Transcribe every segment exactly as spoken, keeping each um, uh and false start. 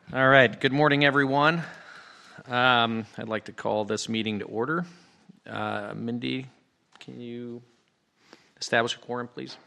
All right. Good morning, everyone. Um, I'd like to call this meeting to order. Uh, Mindy, can you establish a quorum, please?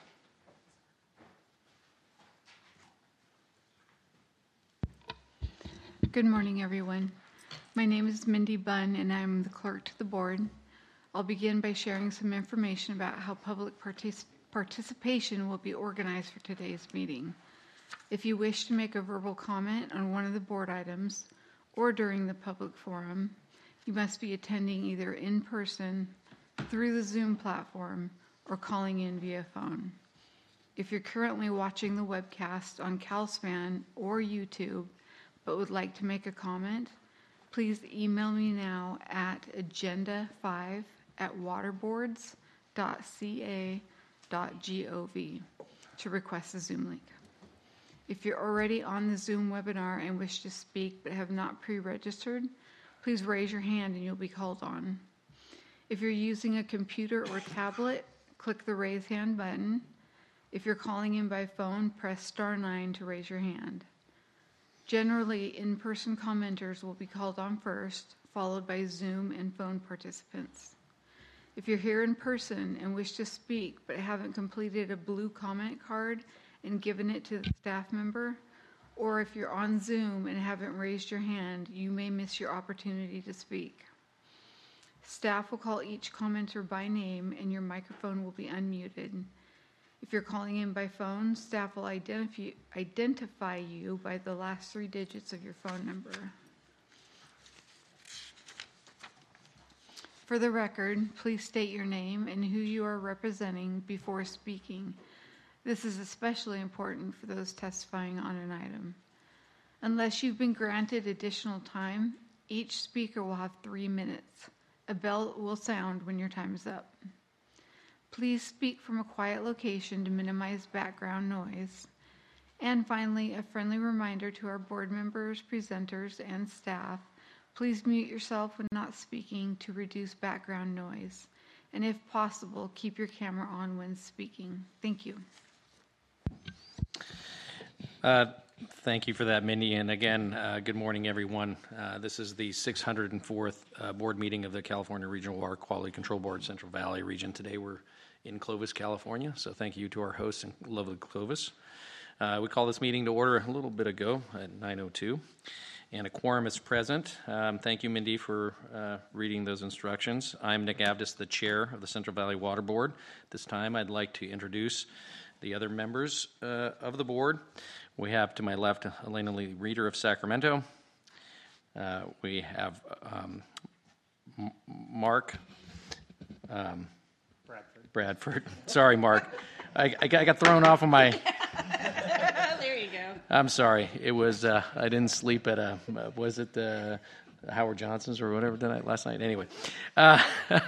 Good morning, everyone. My name is Mindy Bunn, and I'm the clerk to the board. I'll begin by sharing some information about how public partic- participation will be organized for today's meeting. If you wish to make a verbal comment on one of the board items or during the public forum, you must be attending either in person, through the Zoom platform, or calling in via phone. If you're currently watching the webcast on CalSpan or YouTube but would like to make a comment, please email me now at agenda five at waterboards dot c a dot gov to request a Zoom link. If you're already on the Zoom webinar and wish to speak but have not pre-registered, please raise your hand and you'll be called on. If you're using a computer or tablet, click the raise hand button. If you're calling in by phone, press star nine to raise your hand. Generally, in-person commenters will be called on first, followed by Zoom and phone participants. If you're here in person and wish to speak but haven't completed a blue comment card and given it to the staff member, or if you're on Zoom and haven't raised your hand, you may miss your opportunity to speak. Staff will call each commenter by name and your microphone will be unmuted. If you're calling in by phone, staff will identify, identify you by the last three digits of your phone number. For the record, please state your name and who you are representing before speaking. This is especially important for those testifying on an item. Unless you've been granted additional time, each speaker will have three minutes. A bell will sound when your time is up. Please speak from a quiet location to minimize background noise. And finally, a friendly reminder to our board members, presenters, and staff, please mute yourself when not speaking to reduce background noise. And if possible, keep your camera on when speaking. Thank you. Uh, thank you for that, Mindy. And again, uh, good morning, everyone. Uh, this is the six hundred fourth uh, board meeting of the California Regional Water Quality Control Board, Central Valley region. Today we're in Clovis, California, so thank you to our hosts in lovely Clovis. Uh, we called this meeting to order a little bit ago at nine oh two, and a quorum is present. Um, thank you, Mindy, for uh, reading those instructions. I'm Nick Avdis, the chair of the Central Valley Water Board. This time I'd like to introduce the other members uh, of the board. We have to my left Elena Lee Reeder of Sacramento. Uh, we have um, M- Mark um, Bradford. Bradford. Sorry, Mark. I, I, got, I got thrown off of my... There you go. I'm sorry. It was, uh, I didn't sleep at a, uh, was it uh, Howard Johnson's or whatever tonight, last night? Anyway. Uh,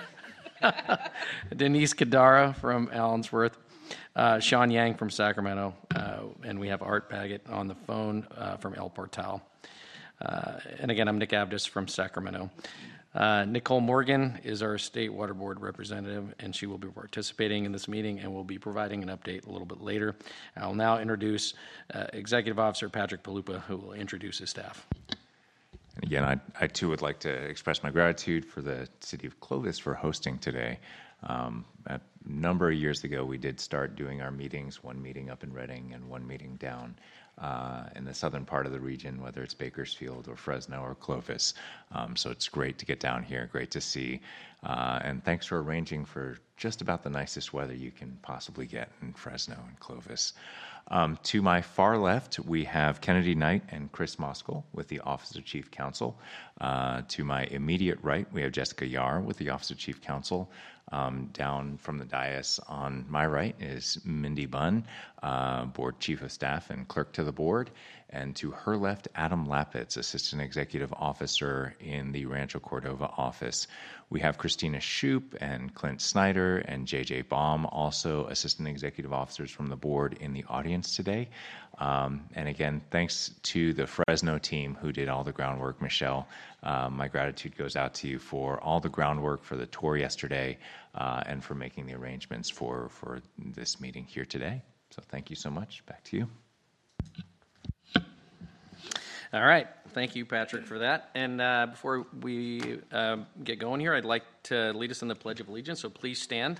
Denise Kadara from Allensworth. Uh, Sean Yang from Sacramento, uh, and we have Art Baggett on the phone uh, from El Portal. Uh, and again, I'm Nick Avdis from Sacramento. Uh, Nicole Morgan is our State Water Board representative, and she will be participating in this meeting and will be providing an update a little bit later. I'll now introduce uh, Executive Officer Patrick Palupa, who will introduce his staff. And again, I, I too would like to express my gratitude for the City of Clovis for hosting today. Um, a number of years ago, we did start doing our meetings, one meeting up in Redding and one meeting down uh, in the southern part of the region, whether it's Bakersfield or Fresno or Clovis. Um, so it's great to get down here, great to see. Uh, and thanks for arranging for just about the nicest weather you can possibly get in Fresno and Clovis. Um, to my far left, we have Kennedy Knight and Chris Moskal with the Office of Chief Counsel. Uh, to my immediate right, we have Jessica Yar with the Office of Chief Counsel. Um, down from the dais on my right is Mindy Bunn, uh, Board Chief of Staff and Clerk to the Board. And to her left, Adam Lapitz, Assistant Executive Officer in the Rancho Cordova office. We have Christina Shoup and Clint Snyder and J J Baum, also Assistant Executive Officers from the board in the audience today. Um, and again, thanks to the Fresno team who did all the groundwork. Michelle, uh, my gratitude goes out to you for all the groundwork for the tour yesterday uh, and for making the arrangements for, for this meeting here today. So thank you so much. Back to you. All right. Thank you, Patrick, for that. And uh, before we uh, get going here, I'd like to lead us in the Pledge of Allegiance, so please stand.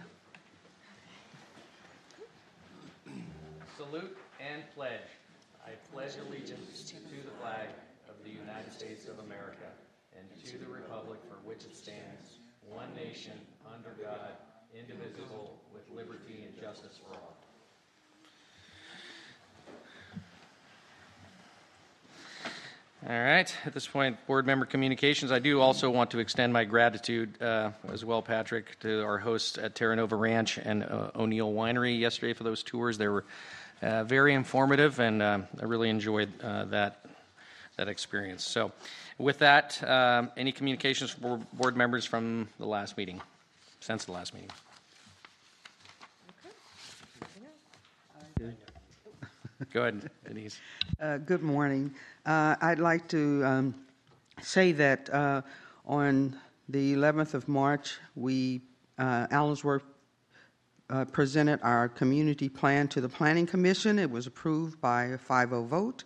Salute and pledge. I pledge allegiance to the flag of the United States of America and to the republic for which it stands, one nation, under God, indivisible, with liberty and justice for all. All right. At this point, board member communications. I do also want to extend my gratitude uh, as well, Patrick, to our hosts at Terra Nova Ranch and uh, O'Neill Winery yesterday for those tours. They were uh, very informative, and um, I really enjoyed uh, that that experience. So, with that, um, any communications for board members from the last meeting, since the last meeting? Go ahead, Denise. Uh, good morning. Uh, I'd like to um, say that uh, on the eleventh of March, we, uh, Allensworth, uh, presented our community plan to the Planning Commission. It was approved by a five oh vote.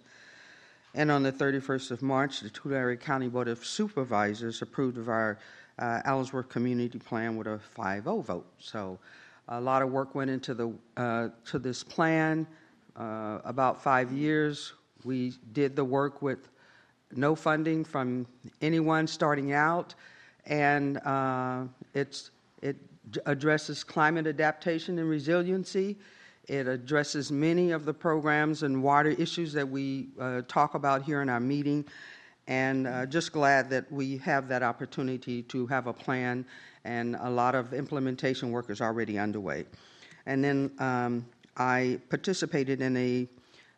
And on the thirty-first of March, the Tulare County Board of Supervisors approved of our uh, Allensworth community plan with a five oh vote. So a lot of work went into the uh, to this plan. Uh, about five years, we did the work with no funding from anyone starting out, and uh, it's, it addresses climate adaptation and resiliency. It addresses many of the programs and water issues that we uh, talk about here in our meeting, and uh, just glad that we have that opportunity to have a plan, and a lot of implementation work is already underway. And then um, I participated in a,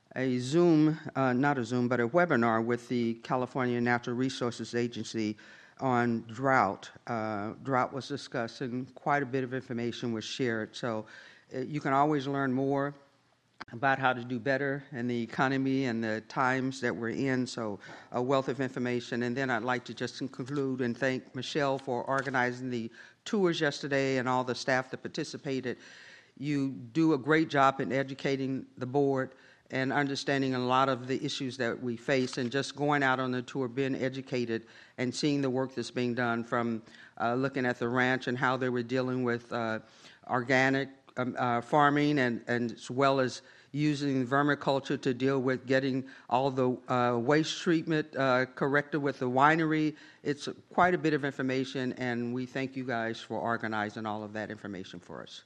a Zoom, uh, not a Zoom, but a webinar with the California Natural Resources Agency on drought. Uh, drought was discussed, and quite a bit of information was shared. So uh, you can always learn more about how to do better in the economy and the times that we're in, so a wealth of information. And then I'd like to just conclude and thank Michelle for organizing the tours yesterday and all the staff that participated. You do a great job in educating the board and understanding a lot of the issues that we face, and just going out on the tour, being educated and seeing the work that's being done, from uh, looking at the ranch and how they were dealing with uh, organic um, uh, farming, and, and as well as using vermiculture to deal with getting all the uh, waste treatment uh, corrected with the winery. It's quite a bit of information, and we thank you guys for organizing all of that information for us.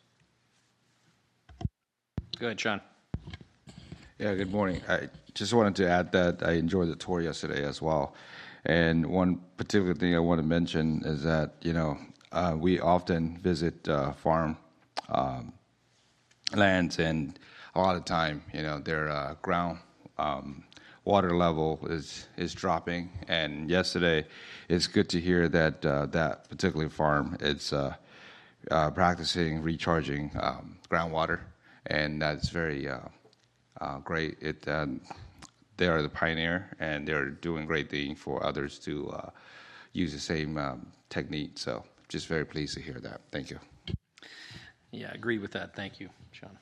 Go ahead, Sean. Yeah, good morning. I just wanted to add that I enjoyed the tour yesterday as well. And one particular thing I want to mention is that, you know, uh, we often visit uh, farm um, lands, and a lot of time, you know, their uh, ground um, water level is is dropping. And yesterday, it's good to hear that uh, that particular farm is uh, uh, practicing recharging um, groundwater. And that's very uh, uh, great. It um, they are the pioneer, and they're doing great thing for others to uh, use the same um, technique. So, just very pleased to hear that. Thank you. Yeah, I agree with that. Thank you, Sean.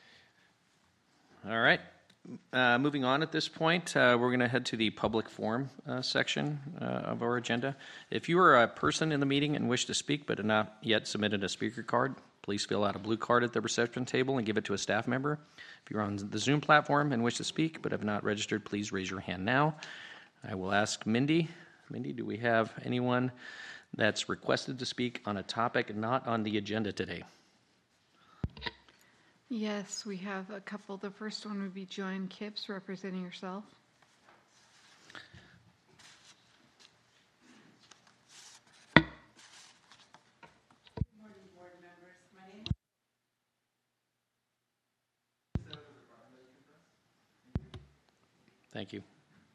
All right. Uh, moving on at this point, uh, we're going to head to the public forum uh, section uh, of our agenda. If you are a person in the meeting and wish to speak but have not yet submitted a speaker card, please fill out a blue card at the reception table and give it to a staff member. If you're on the Zoom platform and wish to speak but have not registered, please raise your hand now. I will ask Mindy. Mindy, do we have anyone that's requested to speak on a topic not on the agenda today? Yes, we have a couple. The first one would be Joanne Kipps, representing herself. Good morning, board members. My name is... Thank you.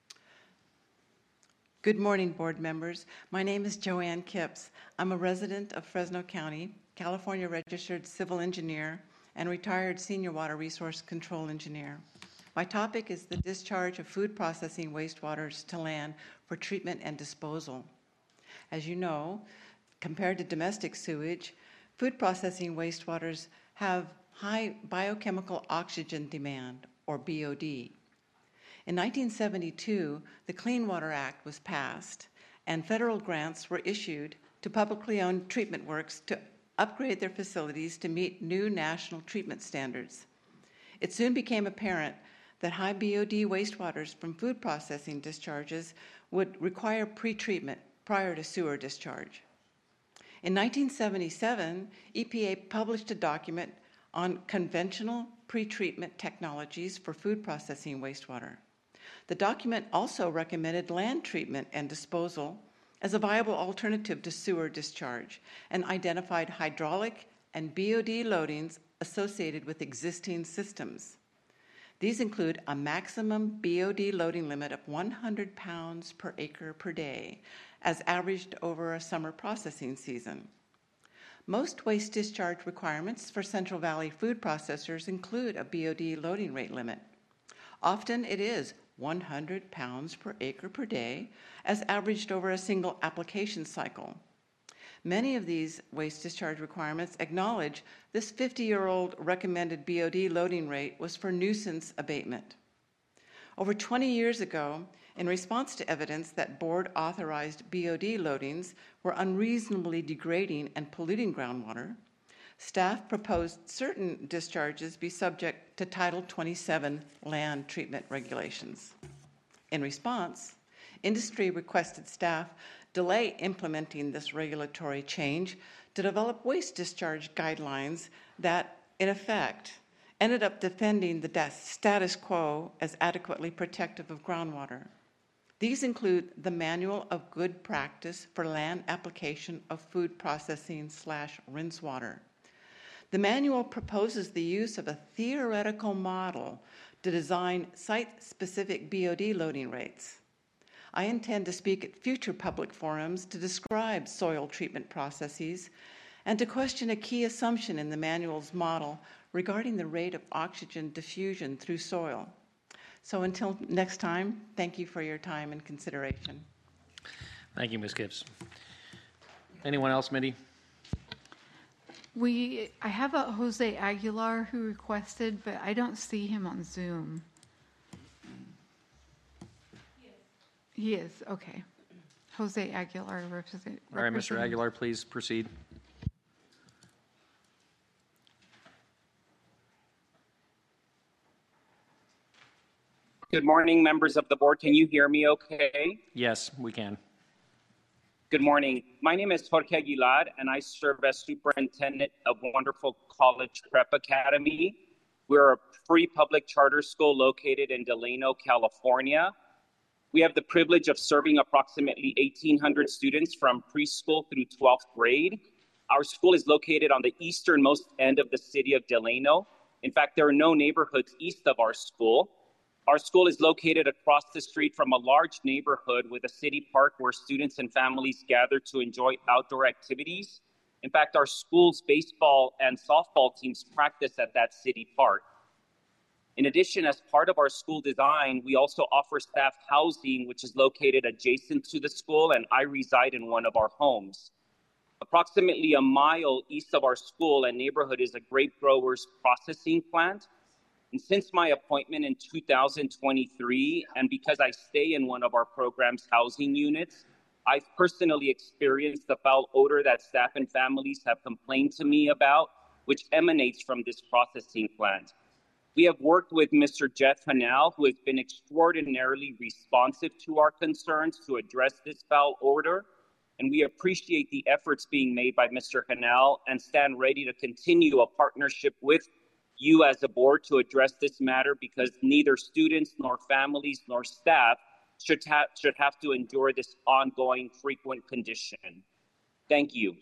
Good morning, board members. My name is Joanne Kipps. I'm a resident of Fresno County, California registered civil engineer, and retired senior water resource control engineer. My topic is the discharge of food processing wastewaters to land for treatment and disposal. As you know, compared to domestic sewage, food processing wastewaters have high biochemical oxygen demand, or B O D. In nineteen seventy-two, the Clean Water Act was passed, and federal grants were issued to publicly owned treatment works to upgrade their facilities to meet new national treatment standards. It soon became apparent that high B O D wastewaters from food processing discharges would require pretreatment prior to sewer discharge. In nineteen seventy-seven, E P A published a document on conventional pretreatment technologies for food processing wastewater. The document also recommended land treatment and disposal as a viable alternative to sewer discharge and identified hydraulic and B O D loadings associated with existing systems. These include a maximum B O D loading limit of one hundred pounds per acre per day, as averaged over a summer processing season. Most waste discharge requirements for Central Valley food processors include a B O D loading rate limit. Often it is one hundred pounds per acre per day, as averaged over a single application cycle. Many of these waste discharge requirements acknowledge this fifty-year-old recommended B O D loading rate was for nuisance abatement. Over twenty years ago, in response to evidence that board-authorized B O D loadings were unreasonably degrading and polluting groundwater, staff proposed certain discharges be subject to Title twenty-seven land treatment regulations. In response, industry requested staff delay implementing this regulatory change to develop waste discharge guidelines that, in effect, ended up defending the status quo as adequately protective of groundwater. These include the Manual of Good Practice for Land Application of Food Processing slash Rinse Water. The manual proposes the use of a theoretical model to design site-specific B O D loading rates. I intend to speak at future public forums to describe soil treatment processes and to question a key assumption in the manual's model regarding the rate of oxygen diffusion through soil. So until next time, thank you for your time and consideration. Thank you, Miz Kipps. Anyone else, Mindy? We, I have a Jose Aguilar who requested, but I don't see him on Zoom. He is, okay. Jose Aguilar, represent. All right, Mister Aguilar, please proceed. Good morning, members of the board. Can you hear me okay? Yes, we can. Good morning. My name is Jorge Aguilar, and I serve as superintendent of Wonderful College Prep Academy. We're a free public charter school located in Delano, California. We have the privilege of serving approximately eighteen hundred students from preschool through twelfth grade. Our school is located on the easternmost end of the city of Delano. In fact, there are no neighborhoods east of our school. Our school is located across the street from a large neighborhood with a city park where students and families gather to enjoy outdoor activities. In fact, our school's baseball and softball teams practice at that city park. In addition, as part of our school design, we also offer staff housing, which is located adjacent to the school, and I reside in one of our homes. Approximately a mile east of our school and neighborhood is a grape growers processing plant. And since my appointment in two thousand twenty-three, and because I stay in one of our program's housing units, I've personally experienced the foul odor that staff and families have complained to me about, which emanates from this processing plant. We have worked with Mister Jeff Hanal, who has been extraordinarily responsive to our concerns to address this foul odor, and we appreciate the efforts being made by Mister Hanal and stand ready to continue a partnership with you as a board to address this matter, because neither students nor families nor staff should, ha- should have to endure this ongoing frequent condition. Thank you.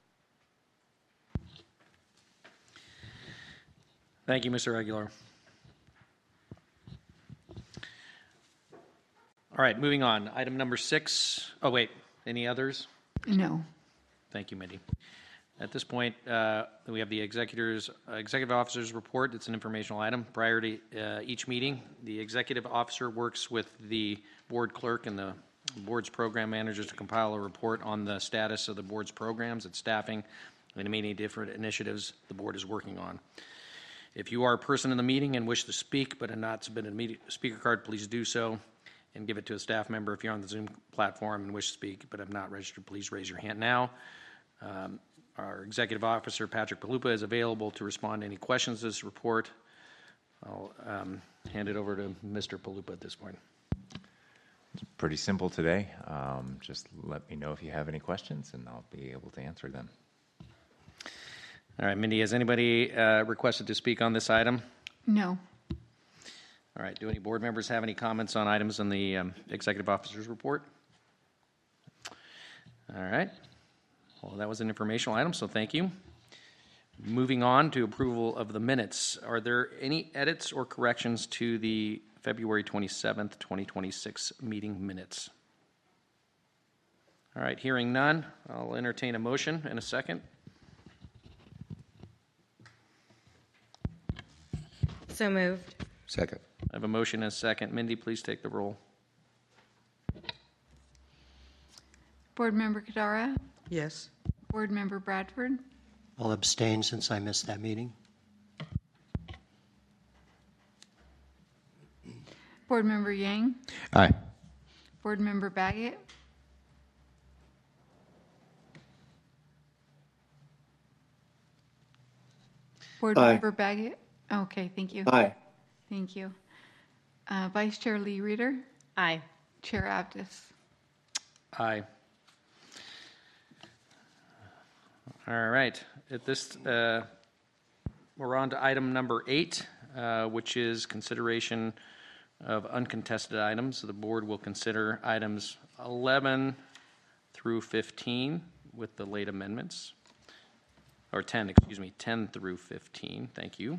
Thank you, Mister Aguilar. All right, moving on. Item number six. Oh, wait. Any others? No. Thank you, Mindy. At this point, uh, we have the executors, uh, executive officer's report. It's an informational item. Prior to uh, each meeting, the executive officer works with the board clerk and the board's program managers to compile a report on the status of the board's programs, its staffing, and any different initiatives the board is working on. If you are a person in the meeting and wish to speak but have not submitted a media- speaker card, please do so and give it to a staff member. If you're on the Zoom platform and wish to speak but have not registered, please raise your hand now. Um, our Executive Officer, Patrick Palupa, is available to respond to any questions to this report. I'll um, hand it over to Mister Palupa at this point. It's pretty simple today. Um, just let me know if you have any questions, and I'll be able to answer them. All right, Mindy, has anybody uh, requested to speak on this item? No. All right, do any board members have any comments on items in the um, Executive Officer's report? All right. Well, that was an informational item, so thank you. Moving on to approval of the minutes. Are there any edits or corrections to the February twenty-seventh, twenty twenty-six meeting minutes? All right, hearing none, I'll entertain a motion in a second. So moved. Second. I have a motion and a second. Mindy, please take the roll. Board Member Kadara? Yes. Board Member Bradford? I'll abstain since I missed that meeting. Board Member Yang? Aye. Board Member Baggett? Board Aye. Member Baggett? Okay, thank you. Aye. Thank you. Uh, Vice Chair Lee Reeder? Aye. Chair Abdus? Aye. All right. At this, uh, we're on to item number eight, uh, which is consideration of uncontested items. So the board will consider items eleven through fifteen with the late amendments, or ten, excuse me, ten through fifteen. Thank you.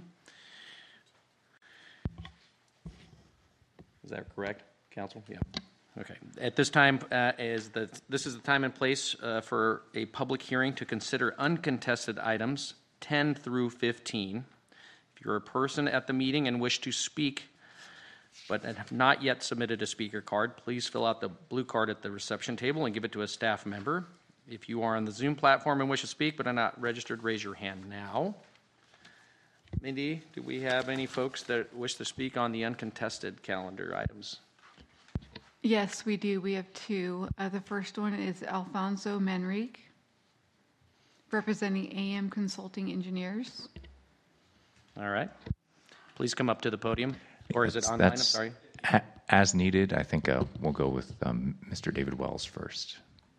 Is that correct, Council? Yeah. Okay. At this time, uh, is the this is the time and place uh, for a public hearing to consider uncontested items ten through fifteen. If you're a person at the meeting and wish to speak but have not yet submitted a speaker card, please fill out the blue card at the reception table and give it to a staff member. If you are on the Zoom platform and wish to speak but are not registered, raise your hand now. Mindy, do we have any folks that wish to speak on the uncontested calendar items? Yes, we do. We have two. Uh, the first one is Alfonso Manrique, representing A M Consulting Engineers. All right. Please come up to the podium. Or is it That's- online? I'm that's sorry. a- As needed, I think uh, we'll go with um, Mister David Wells first.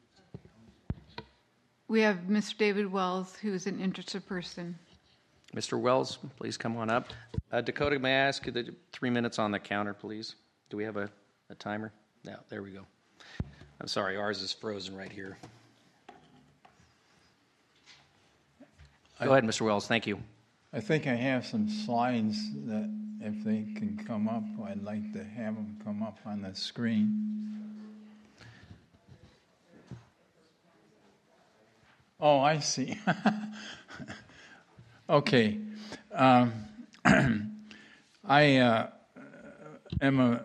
We have Mister David Wells, who is an interested person. Mister Wells, please come on up. Uh, Dakota, may I ask you the three minutes on the counter, please? Do we have a, a timer? No, there we go. I'm sorry, ours is frozen right here. Go ahead, Mister Wells. Thank you. I think I have some slides that, if they can come up, I'd like to have them come up on the screen. Oh, I see. Okay. Um, I uh, am a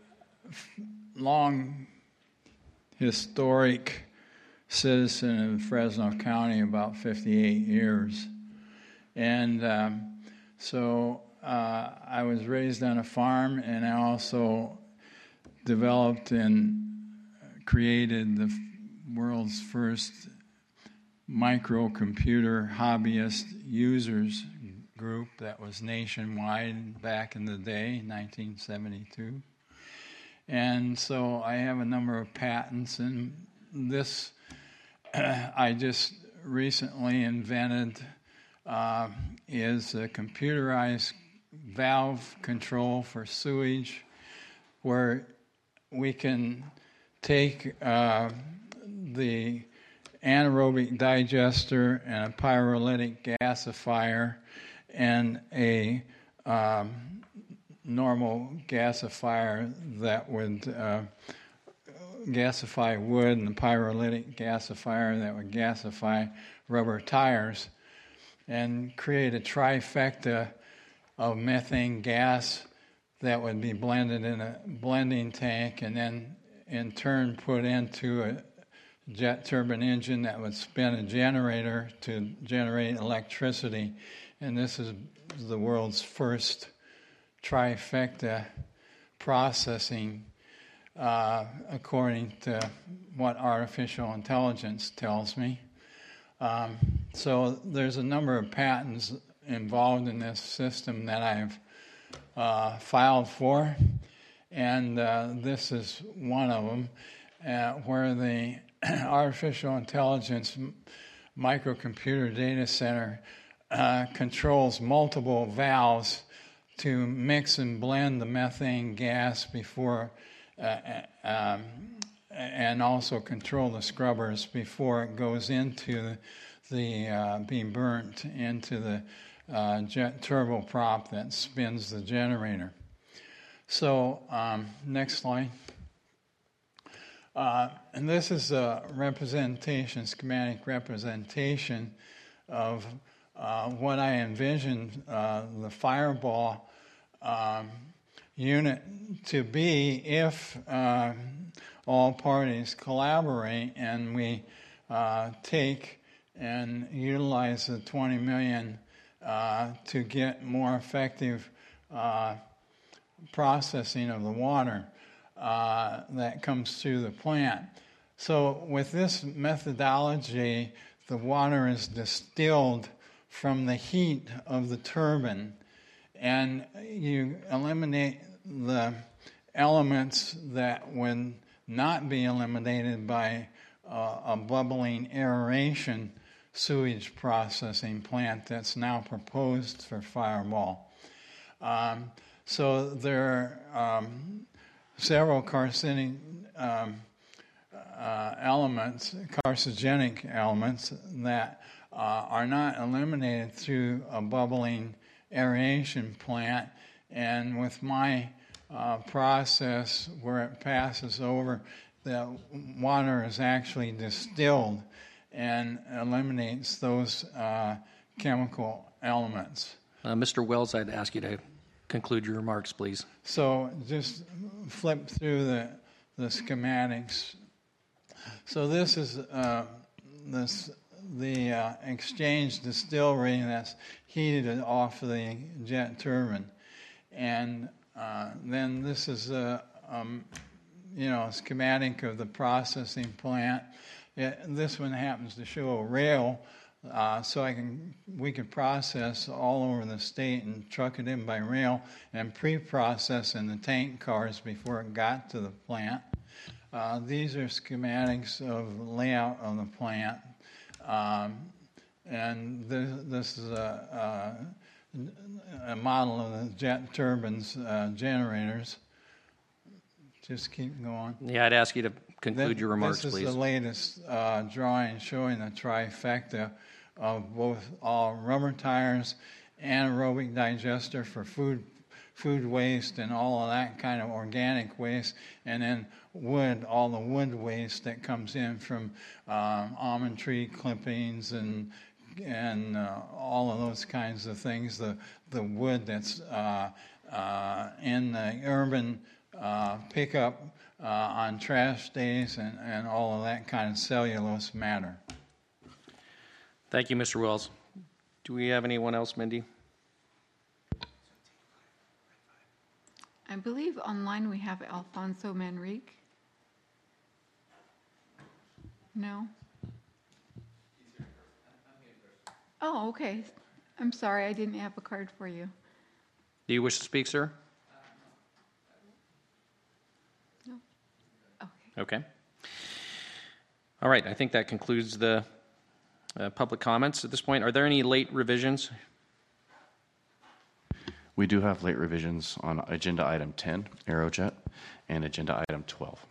long historic citizen of Fresno County, about fifty-eight years. And um, so uh, I was raised on a farm, and I also developed and created the world's first microcomputer hobbyist users group that was nationwide back in the day, nineteen seventy-two. And so I have a number of patents, and this I just recently invented uh, is a computerized valve control for sewage, where we can take uh, the anaerobic digester and a pyrolytic gasifier and a um, normal gasifier that would uh, gasify wood, and the pyrolytic gasifier that would gasify rubber tires, and create a trifecta of methane gas that would be blended in a blending tank and then in turn put into a jet turbine engine that would spin a generator to generate electricity. and this is the world's first trifecta processing, uh, according to what artificial intelligence tells me. Um, so there's a number of patents involved in this system that I've uh, filed for, and uh, this is one of them, uh, where the artificial intelligence microcomputer data center uh, controls multiple valves to mix and blend the methane gas before, uh, um, and also control the scrubbers before it goes into the, uh, being burnt into the uh, jet turboprop that spins the generator. So, um, next slide. Uh, and this is a representation, schematic representation of uh, what I envisioned uh, the Fireball um, unit to be if uh, all parties collaborate and we uh, take and utilize the twenty million dollars uh, to get more effective uh, processing of the water uh, that comes through the plant. So with this methodology, the water is distilled from the heat of the turbine, and you eliminate the elements that would not be eliminated by uh, a bubbling aeration sewage processing plant that's now proposed for Fireball. Um, so there are um, several carcinogen um, uh, elements, carcinogenic elements that uh, are not eliminated through a bubbling aeration plant, and with my uh, process where it passes over, the water is actually distilled and eliminates those uh, chemical elements. Uh, Mister Wells, I'd ask you to conclude your remarks, please. So just flip through the, the schematics. So this is uh, this the uh, exchange distillery that's heated off the jet turbine. And uh, then this is a um, you know, schematic of the processing plant. It, this one happens to show a rail, uh, so I can we can process all over the state and truck it in by rail and pre-process in the tank cars before it got to the plant. Uh, these are schematics of the layout of the plant, um, and this, this is a, a, a model of the jet turbines uh, generators. Just keep going. Yeah, I'd ask you to conclude your remarks, please. This is please. the latest uh, drawing showing the trifecta of both all rubber tires, anaerobic digester for food food waste and all of that kind of organic waste, and then wood, all the wood waste that comes in from um, almond tree clippings and and uh, all of those kinds of things. The the wood that's uh, uh, in the urban uh, pickup uh, on trash days and, and all of that kind of cellulose matter. Thank you, Mister Wells. Do we have anyone else, Mindy? I believe online we have Alfonso Manrique. No? Oh, okay. I'm sorry, I didn't have a card for you. Do you wish to speak, sir? No? Okay. Okay. All right, I think that concludes the uh, public comments at this point. Are there any late revisions? We do have late revisions on agenda item ten, Aerojet, and agenda item twelve.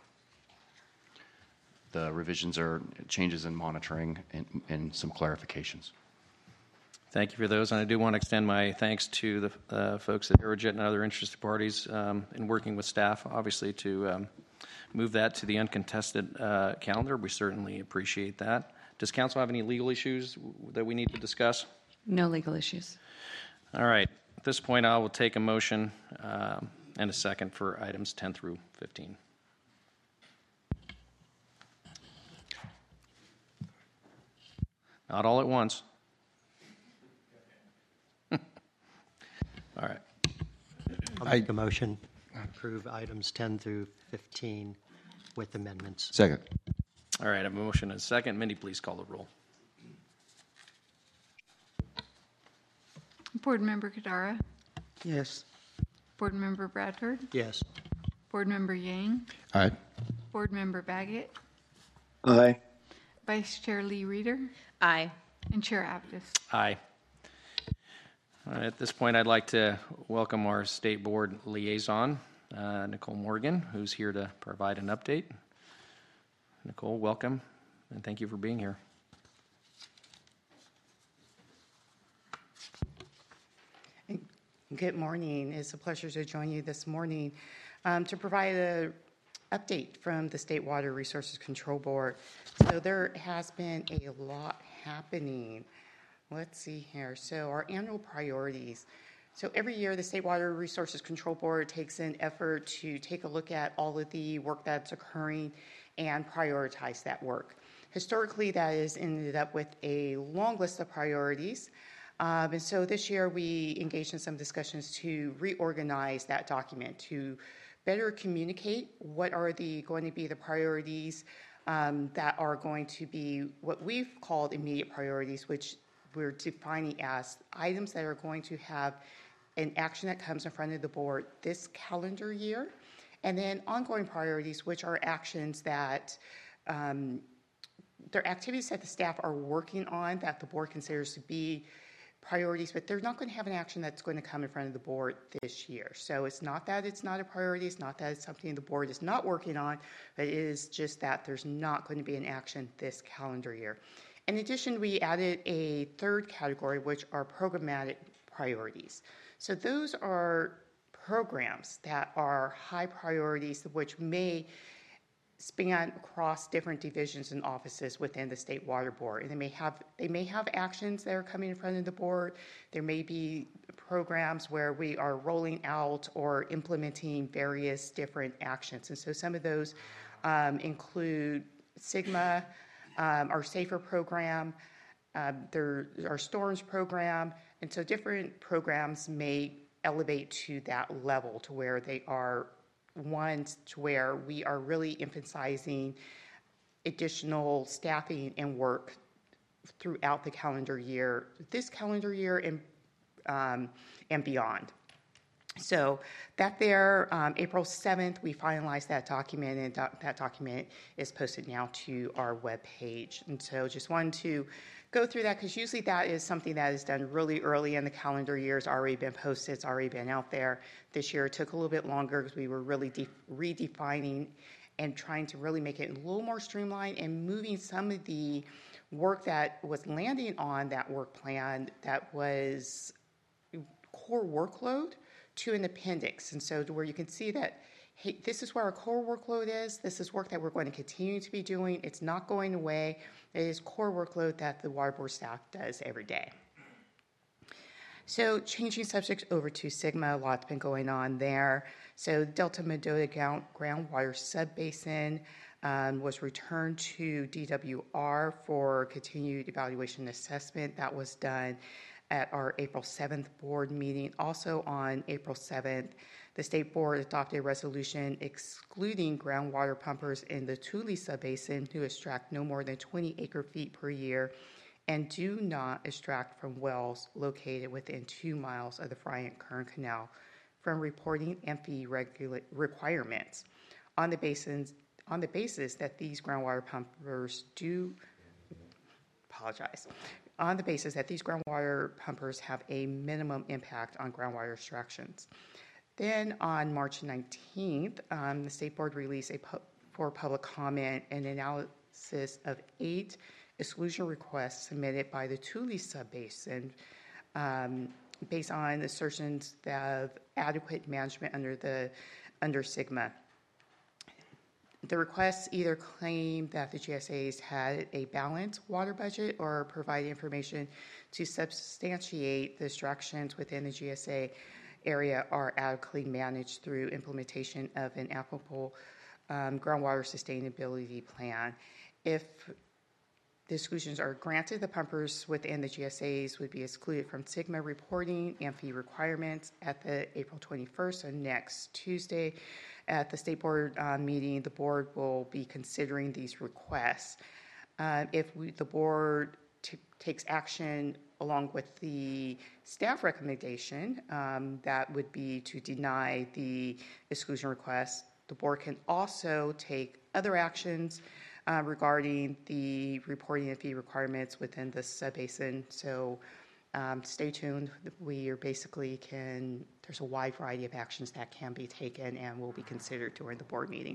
The revisions are changes in monitoring and, and some clarifications. Thank you for those, and I do want to extend my thanks to the uh, folks at Aerojet and other interested parties um, in working with staff, obviously, to um, move that to the uncontested uh, calendar. We certainly appreciate that. Does council have any legal issues that we need to discuss? No legal issues. All right. At this point, I will take a motion um, and a second for items ten through fifteen. Not all at once. All right. I'll make a motion to approve items ten through fifteen with amendments. Second. All right, I have a motion and a second. Mindy, please call the roll. Board Member Kadara, Yes. Board Member Bradford, Yes. Board Member Yang, Aye. Board Member Baggett, Aye. Vice Chair Lee Reeder, Aye. and Chair Abdus. Aye. All right, at this point, I'd like to welcome our State Board Liaison, uh, Nicole Morgan, who's here to provide an update. Nicole, welcome, and thank you for being here. Good morning. It's a pleasure to join you this morning um, to provide an update from the State Water Resources Control Board. So there has been a lot happening. Let's see here. So our annual priorities. So every year the State Water Resources Control Board takes an effort to take a look at all of the work that's occurring and prioritize that work. Historically, that has ended up with a long list of priorities. Um, and so this year we engaged in some discussions to reorganize that document to better communicate what are the going to be the priorities um, that are going to be what we've called immediate priorities, which we're defining as items that are going to have an action that comes in front of the board this calendar year, and then ongoing priorities, which are actions that um, they're activities that the staff are working on that the board considers to be priorities, but they're not going to have an action that's going to come in front of the board this year. So it's not that it's not a priority, it's not that it's something the board is not working on, but it is just that there's not going to be an action this calendar year. In addition, we added a third category, which are programmatic priorities. So those are programs that are high priorities, which may span across different divisions and offices within the State Water Board. And they may have they may have actions that are coming in front of the board. There may be programs where we are rolling out or implementing various different actions. And so some of those um, include SGMA, um, our SAFER program, um, there, our storms program. And so different programs may elevate to that level to where they are ones to where we are really emphasizing additional staffing and work throughout the calendar year, this calendar year and um, and beyond. So that there, um, April seventh, we finalized that document, and doc- that document is posted now to our webpage. And so just wanted to go through that because usually that is something that is done really early in the calendar year. It's already been posted, it's already been out there. This year it took a little bit longer because we were really de- redefining and trying to really make it a little more streamlined and moving some of the work that was landing on that work plan that was core workload to an appendix. And so to where you can see that, hey, this is where our core workload is. This is work that we're going to continue to be doing. It's not going away. It is core workload that the water board staff does every day. So changing subjects over to SGMA, a lot's been going on there. So Delta Mendota groundwater subbasin um, was returned to D W R for continued evaluation and assessment. That was done at our April seventh board meeting. Also on April seventh, the State Board adopted a resolution excluding groundwater pumpers in the Tule subbasin who extract no more than twenty acre feet per year and do not extract from wells located within two miles of the Bryant-Kern Canal from reporting and fee regula- requirements on the basis, on the basis that these groundwater pumpers do, apologize, on the basis that these groundwater pumpers have a minimum impact on groundwater extractions. Then on March nineteenth, um, the State Board released a pu- for public comment an analysis of eight exclusion requests submitted by the Tule subbasin um, based on assertions of adequate management under the under SGMA. The requests either claim that the G S As had a balanced water budget or provide information to substantiate the extractions within the G S A area are adequately managed through implementation of an applicable um, groundwater sustainability plan. If The exclusions are granted. The pumpers within the G S As would be excluded from SGMA reporting and fee requirements at the April twenty-first, so next Tuesday. At the State Board uh, meeting, the board will be considering these requests. Uh, if we, the board t- takes action along with the staff recommendation, um, that would be to deny the exclusion request. The board can also take other actions uh, regarding the reporting and fee requirements within the subbasin. So um, stay tuned. We are basically can, there's a wide variety of actions that can be taken and will be considered during the board meeting.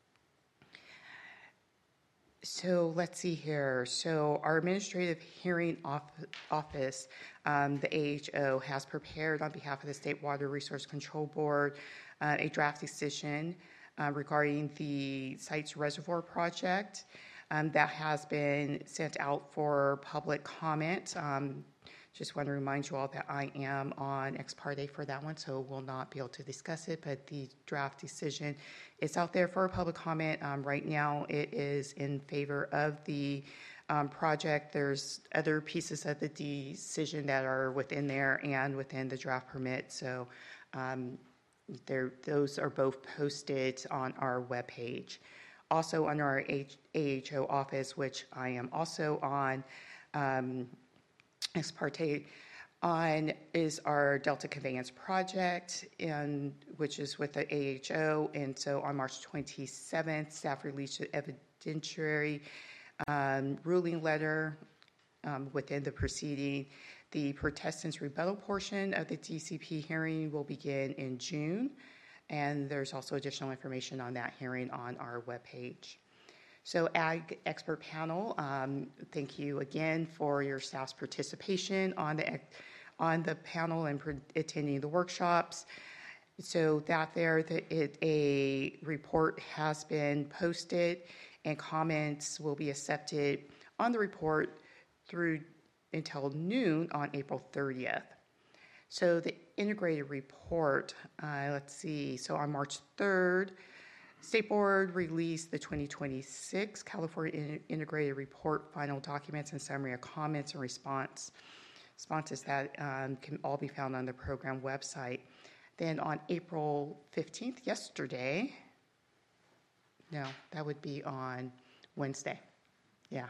So let's see here. So our administrative hearing office, um, the A H O, has prepared on behalf of the State Water Resource Control Board uh, a draft decision uh, regarding the Sites Reservoir project um, that has been sent out for public comment. Um, just want to remind you all that I am on ex parte for that one, so we'll not be able to discuss it, but the draft decision is out there for public comment. Um, right now, it is in favor of the um, project. There's other pieces of the decision that are within there and within the draft permit, so um, those are both posted on our webpage. Also, under our A H O office, which I am also on, um, ex parte on, is our Delta Conveyance Project, and which is with the A H O. And so on March twenty-seventh, staff released an evidentiary um, ruling letter um, within the proceeding. The protestants' rebuttal portion of the D C P hearing will begin in June, and there's also additional information on that hearing on our webpage. So, Ag Expert Panel, um, thank you again for your staff's participation on the on the panel and per- attending the workshops. So that there, the, it, a report has been posted, and comments will be accepted on the report through until noon on April thirtieth. So the integrated report, uh, let's see. So on March third. State Board released the twenty twenty-six California Integrated Report final documents and summary of comments and response responses that um, can all be found on the program website. Then on April fifteenth, yesterday, no, that would be on Wednesday, yeah.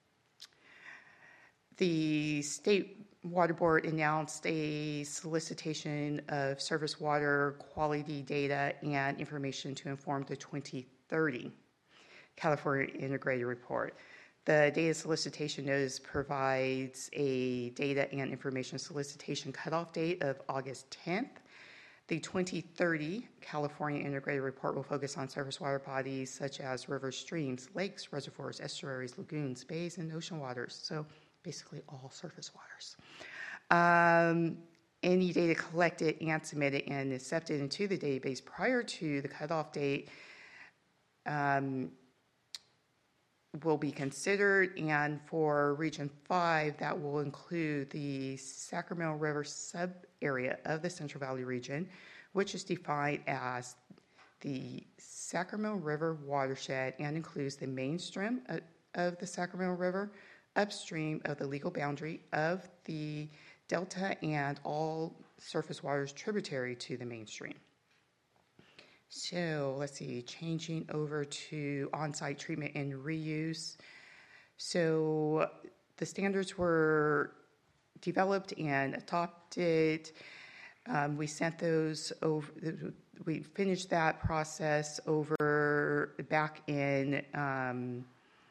The State Water Board announced a solicitation of surface water quality data and information to inform the twenty thirty California Integrated Report. The data solicitation notice provides a data and information solicitation cutoff date of August tenth. The twenty thirty California Integrated Report will focus on surface water bodies such as rivers, streams, lakes, reservoirs, estuaries, lagoons, bays, and ocean waters. So basically all surface waters. Um, any data collected and submitted and accepted into the database prior to the cutoff date um, will be considered, and for Region five, that will include the Sacramento River sub-area of the Central Valley region, which is defined as the Sacramento River watershed and includes the mainstream of, of the Sacramento River, upstream of the legal boundary of the delta, and all surface waters tributary to the mainstream. So let's see, changing over to on-site treatment and reuse. So the standards were developed and adopted. Um, we sent those over, we finished that process over back in um,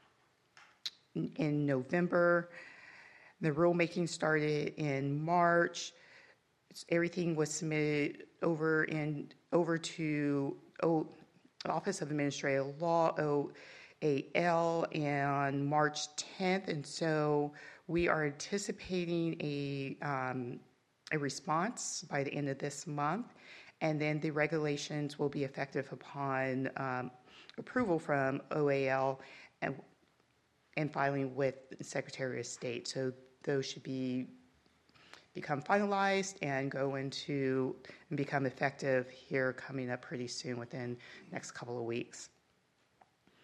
in November. The rulemaking started in March. Everything was submitted over in over to o, Office of Administrative Law, O A L, on March tenth, and so we are anticipating a um, a response by the end of this month, and then the regulations will be effective upon um, approval from O A L and and filing with the Secretary of State. So those should be become finalized and go into and become effective here coming up pretty soon within the next couple of weeks.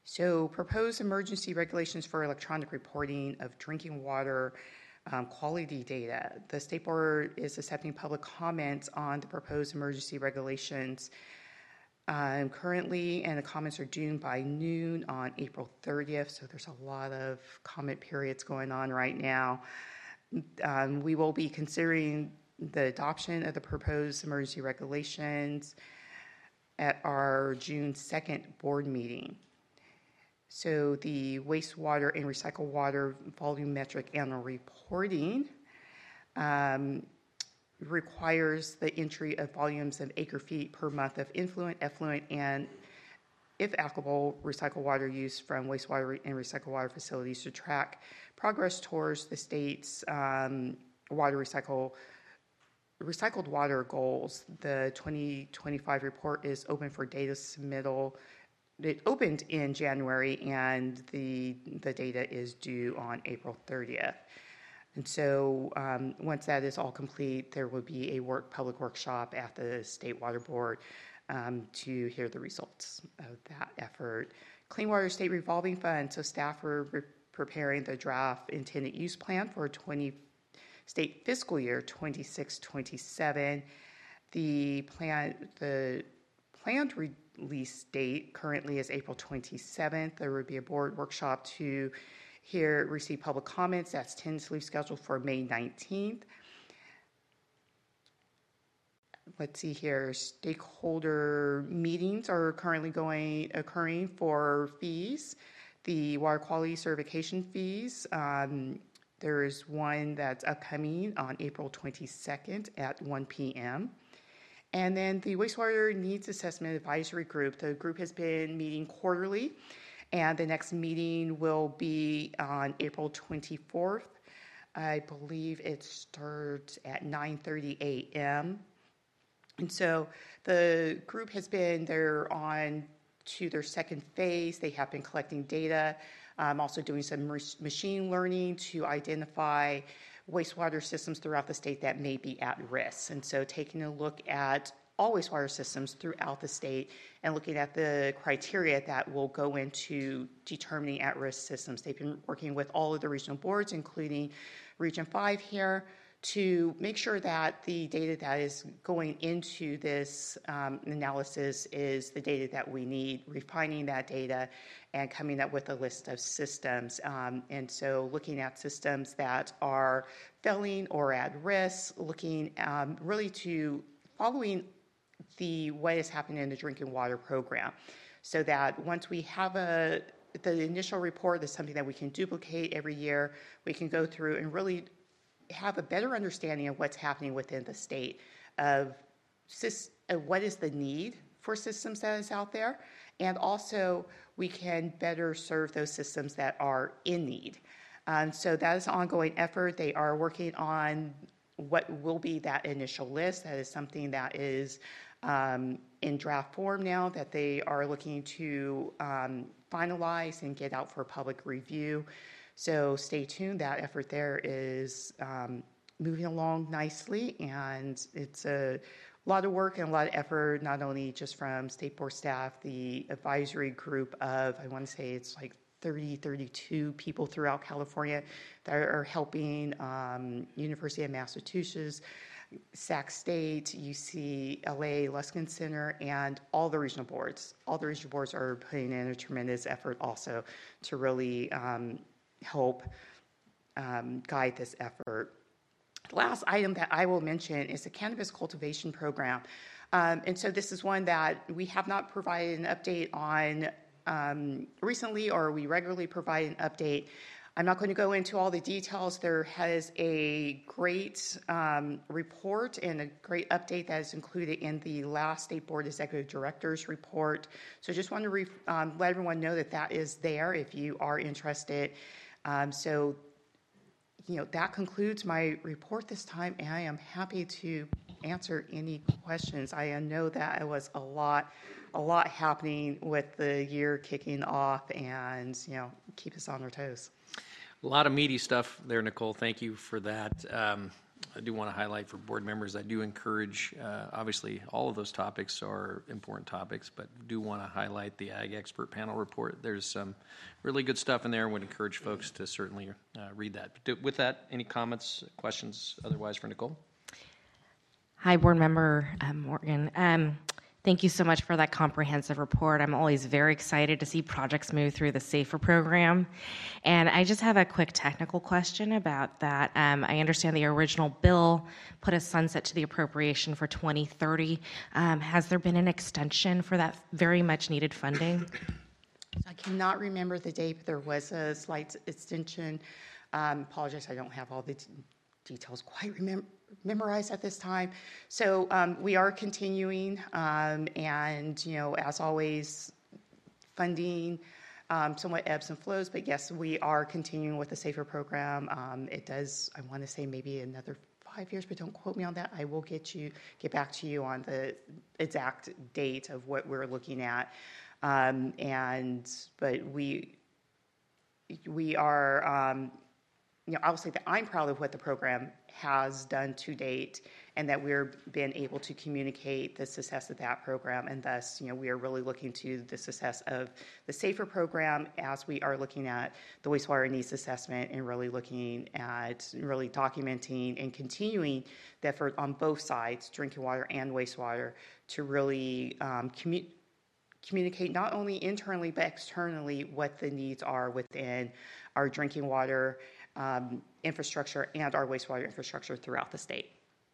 So, proposed emergency regulations for electronic reporting of drinking water um, quality data. The State Board is accepting public comments on the proposed emergency regulations um, currently, and the comments are due by noon on April thirtieth. So, there's a lot of comment periods going on right now. Um, we will be considering the adoption of the proposed emergency regulations at our June second board meeting. So the wastewater and recycled water volumetric annual reporting um, requires the entry of volumes of acre feet per month of influent, effluent, and, if applicable, recycled water use from wastewater and recycled water facilities to track progress towards the state's um, water recycle recycled water goals. The twenty twenty-five report is open for data submittal. It opened in January, and the the data is due on April thirtieth. And so um, once that is all complete, there will be a work public workshop at the State Water Board um, to hear the results of that effort. Clean Water State Revolving Fund. So staff are re- preparing the draft intended use plan for twenty state fiscal year twenty-six twenty-seven. The plan the planned re- Release date currently is April twenty-seventh. There will be a board workshop to hear, receive public comments. That's tentatively scheduled for May nineteenth. Let's see here. Stakeholder meetings are currently going occurring for fees. The water quality certification fees. Um, there is one that's upcoming on April twenty-second at one p.m. And then the Wastewater Needs Assessment Advisory Group. The group has been meeting quarterly, and the next meeting will be on April twenty-fourth. I believe it starts at nine thirty a.m. And so the group has been, they're on to their second phase. They have been collecting data, um, also doing some machine learning to identify wastewater systems throughout the state that may be at risk. And so taking a look at all wastewater systems throughout the state and looking at the criteria that will go into determining at-risk systems. They've been working with all of the regional boards, including Region five here, to make sure that the data that is going into this um, analysis is the data that we need, refining that data and coming up with a list of systems. Um, and so looking at systems that are failing or at risk, looking um, really to following the what is happening in the drinking water program, so that once we have a the initial report is something that we can duplicate every year, we can go through and really have a better understanding of what's happening within the state of, of what is the need for systems that is out there, and also we can better serve those systems that are in need. Um, so that is an ongoing effort. They are working on what will be that initial list. That is something that is um, in draft form now that they are looking to um, finalize and get out for public review. So stay tuned. That effort there is um, moving along nicely, and it's a lot of work and a lot of effort, not only just from State Board staff, the advisory group of, I want to say it's like thirty, thirty-two people throughout California that are helping um, University of Massachusetts, Sac State, U C L A, Luskin Center, and all the regional boards. All the regional boards are putting in a tremendous effort also to really um, help um, guide this effort. The last item that I will mention is the cannabis cultivation program. Um, and so this is one that we have not provided an update on um, recently, or we regularly provide an update. I'm not going to go into all the details. There has a great um, report and a great update that is included in the last State Board Executive Director's report. So just want to re- um, let everyone know that that is there if you are interested. Um, so, you know, that concludes my report this time, and I am happy to answer any questions. I know that it was a lot, a lot happening with the year kicking off, and, you know, keep us on our toes. A lot of meaty stuff there, Nicole. Thank you for that. Um, I do want to highlight for board members, I do encourage, uh, obviously, all of those topics are important topics, but do want to highlight the Ag Expert Panel Report. There's some really good stuff in there, and would encourage folks to certainly uh, read that. But do, with that, any comments, questions otherwise for Nicole? Hi, Board Member um, Morgan. Um, Thank you so much for that comprehensive report. I'm always very excited to see projects move through the SAFER program. And I just have a quick technical question about that. Um, I understand the original bill put a sunset to the appropriation for twenty thirty. Um, has there been an extension for that very much needed funding? I cannot remember the date, but there was a slight extension. Um, apologize, I don't have all the d- details quite remember. memorized at this time. So um, we are continuing, um, and you know, as always, funding um, somewhat ebbs and flows. But yes, we are continuing with the SAFER program. Um, it does, I want to say, maybe another five years, but don't quote me on that. I will get you get back to you on the exact date of what we're looking at. Um, and but we we are. Um, You know, I will say that I'm proud of what the program has done to date, and that we're been able to communicate the success of that program, and thus, you know, we are really looking to the success of the SAFER program as we are looking at the wastewater needs assessment and really looking at really documenting and continuing the effort on both sides, drinking water and wastewater, to really um, commu- communicate not only internally but externally what the needs are within our drinking water Um, infrastructure and our wastewater infrastructure throughout the state.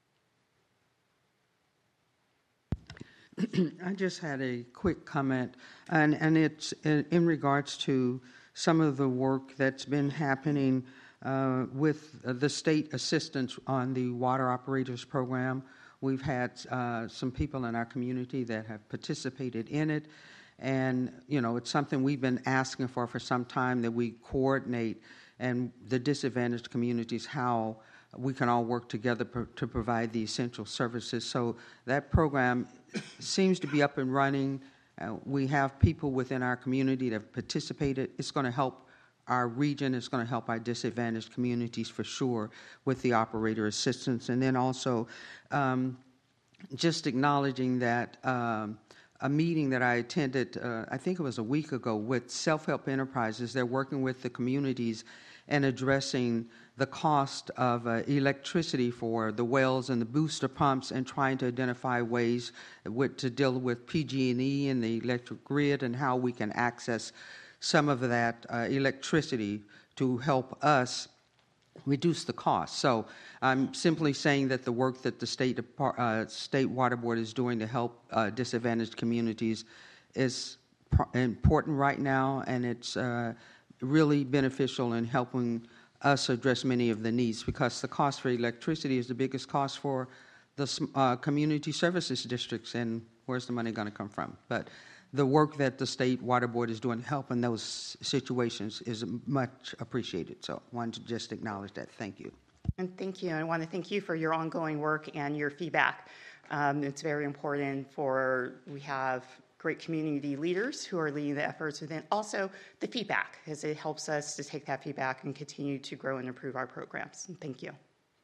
I just had a quick comment, and, and it's in, in regards to some of the work that's been happening uh, with the state assistance on the water operators program. We've had uh, some people in our community that have participated in it, and you know, it's something we've been asking for for some time, that we coordinate and the disadvantaged communities, how we can all work together pro- to provide the essential services. So that program seems to be up and running. Uh, we have people within our community that have participated. It's going to help our region. It's going to help our disadvantaged communities for sure with the operator assistance. And then also um, just acknowledging that um, a meeting that I attended, uh, I think it was a week ago, with Self-Help Enterprises. They're working with the communities and addressing the cost of uh, electricity for the wells and the booster pumps, and trying to identify ways with, to deal with P G and E and the electric grid, and how we can access some of that uh, electricity to help us reduce the cost. So I'm simply saying that the work that the state uh, state water board is doing to help uh, disadvantaged communities is pr- important right now, and it's uh, really beneficial in helping us address many of the needs, because the cost for electricity is the biggest cost for the uh, community services districts, and where's the money going to come from? But the work that the state water board is doing to help in those situations is much appreciated. So I wanted to just acknowledge that. Thank you. And thank you. I want to thank you for your ongoing work and your feedback. Um, it's very important for, we have great community leaders who are leading the efforts, and then also the feedback, as it helps us to take that feedback and continue to grow and improve our programs. And thank you.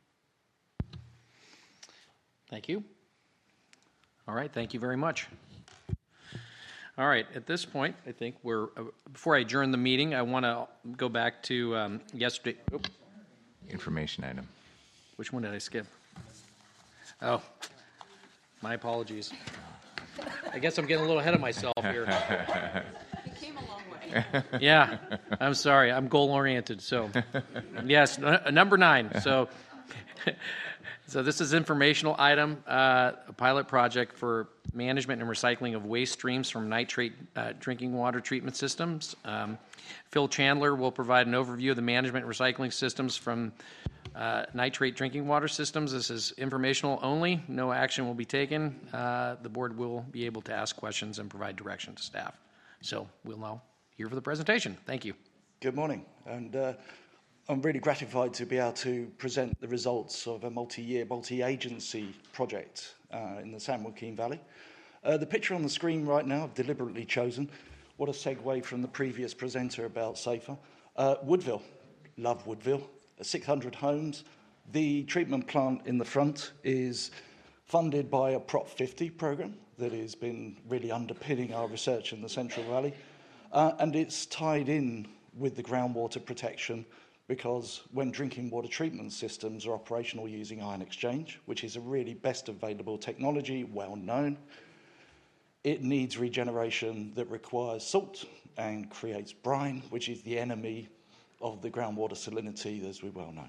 Thank you. All right, thank you very much. All right, at this point, I think we're, uh, before I adjourn the meeting, I want to go back to um, yesterday. Oh. Information item. Which one did I skip? Oh, my apologies. I guess I'm getting a little ahead of myself here. You came a long way. Yeah, I'm sorry. I'm goal-oriented. So, yes, n- number nine. So, so this is informational item, uh, a pilot project for management and recycling of waste streams from nitrate uh, drinking water treatment systems. Um, Phil Chandler will provide an overview of the management and recycling systems from uh, nitrate drinking water systems. This is informational only. No action will be taken. Uh, the board will be able to ask questions and provide direction to staff. So we'll now hear for the presentation. Thank you. Good morning. And uh, I'm really gratified to be able to present the results of a multi-year, multi-agency project uh, in the San Joaquin Valley. Uh, the picture on the screen right now, I've deliberately chosen. What a segue from the previous presenter about SAFER. Uh, Woodville, love Woodville. six hundred homes, The treatment plant in the front is funded by a Prop fifty program that has been really underpinning our research in the Central Valley. Uh, and it's tied in with the groundwater protection because when drinking water treatment systems are operational using ion exchange, which is a really best available technology, well known, it needs regeneration that requires salt and creates brine, which is the enemy of the groundwater salinity, as we well know.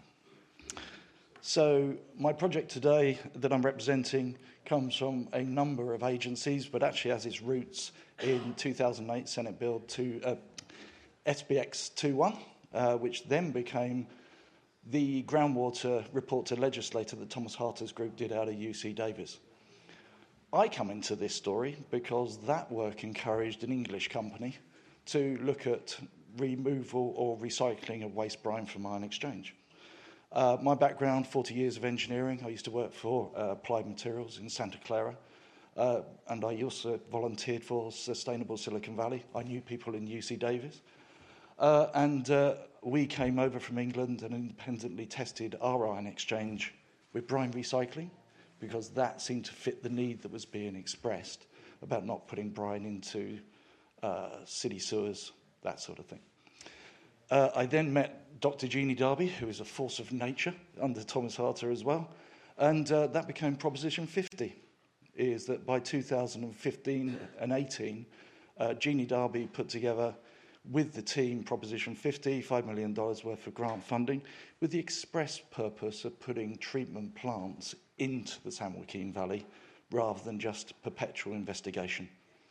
So my project today that I'm representing comes from a number of agencies, but actually has its roots in two thousand eight Senate Bill two, uh, S B X twenty-one, uh, which then became the groundwater report to legislator that Thomas Harter's group did out of U C Davis. I come into this story because that work encouraged an English company to look at removal or recycling of waste brine from ion exchange. Uh, my background, forty years of engineering. I used to work for uh, Applied Materials in Santa Clara, uh, and I also volunteered for Sustainable Silicon Valley. I knew people in U C Davis. Uh, and uh, we came over from England and independently tested our ion exchange with brine recycling, because that seemed to fit the need that was being expressed about not putting brine into uh, city sewers, that sort of thing. Uh, I then met Doctor Jeannie Darby, who is a force of nature under Thomas Harter as well, and uh, that became Proposition fifty, is that by two thousand fifteen and eighteen, uh, Jeannie Darby put together with the team Proposition fifty, five million dollars worth of grant funding, with the express purpose of putting treatment plants into the San Joaquin Valley rather than just perpetual investigation.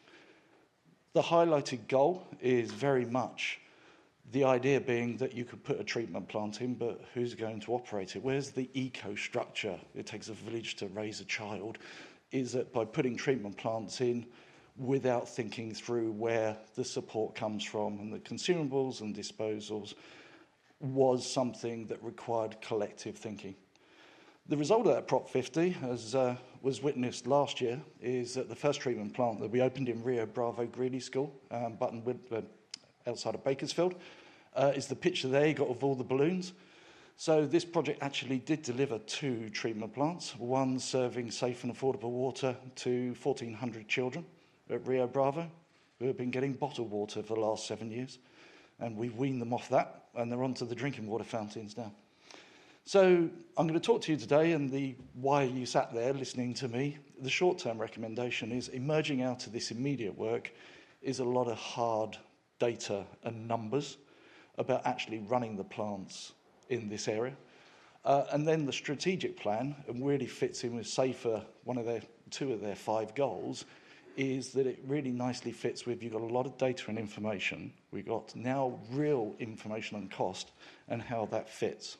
The highlighted goal is very much the idea being that you could put a treatment plant in, but who's going to operate it? Where's the eco-structure? It takes a village to raise a child. Is that by putting treatment plants in without thinking through where the support comes from and the consumables and disposals was something that required collective thinking. The result of that Prop fifty, as uh, was witnessed last year, is that the first treatment plant that we opened in Rio Bravo Greeley School, um, Buttonwood, uh, outside of Bakersfield, uh, is the picture there you got of all the balloons. So this project actually did deliver two treatment plants, one serving safe and affordable water to fourteen hundred children at Rio Bravo, who have been getting bottled water for the last seven years. And we've weaned them off that, and they're onto the drinking water fountains now. So I'm going to talk to you today, and the why you sat there listening to me. The short-term recommendation is emerging out of this immediate work is a lot of hard data and numbers about actually running the plants in this area. Uh, and then the strategic plan, and really fits in with SAFER, one of their, two of their five goals, is that it really nicely fits with, you've got a lot of data and information. We've got now real information on cost and how that fits.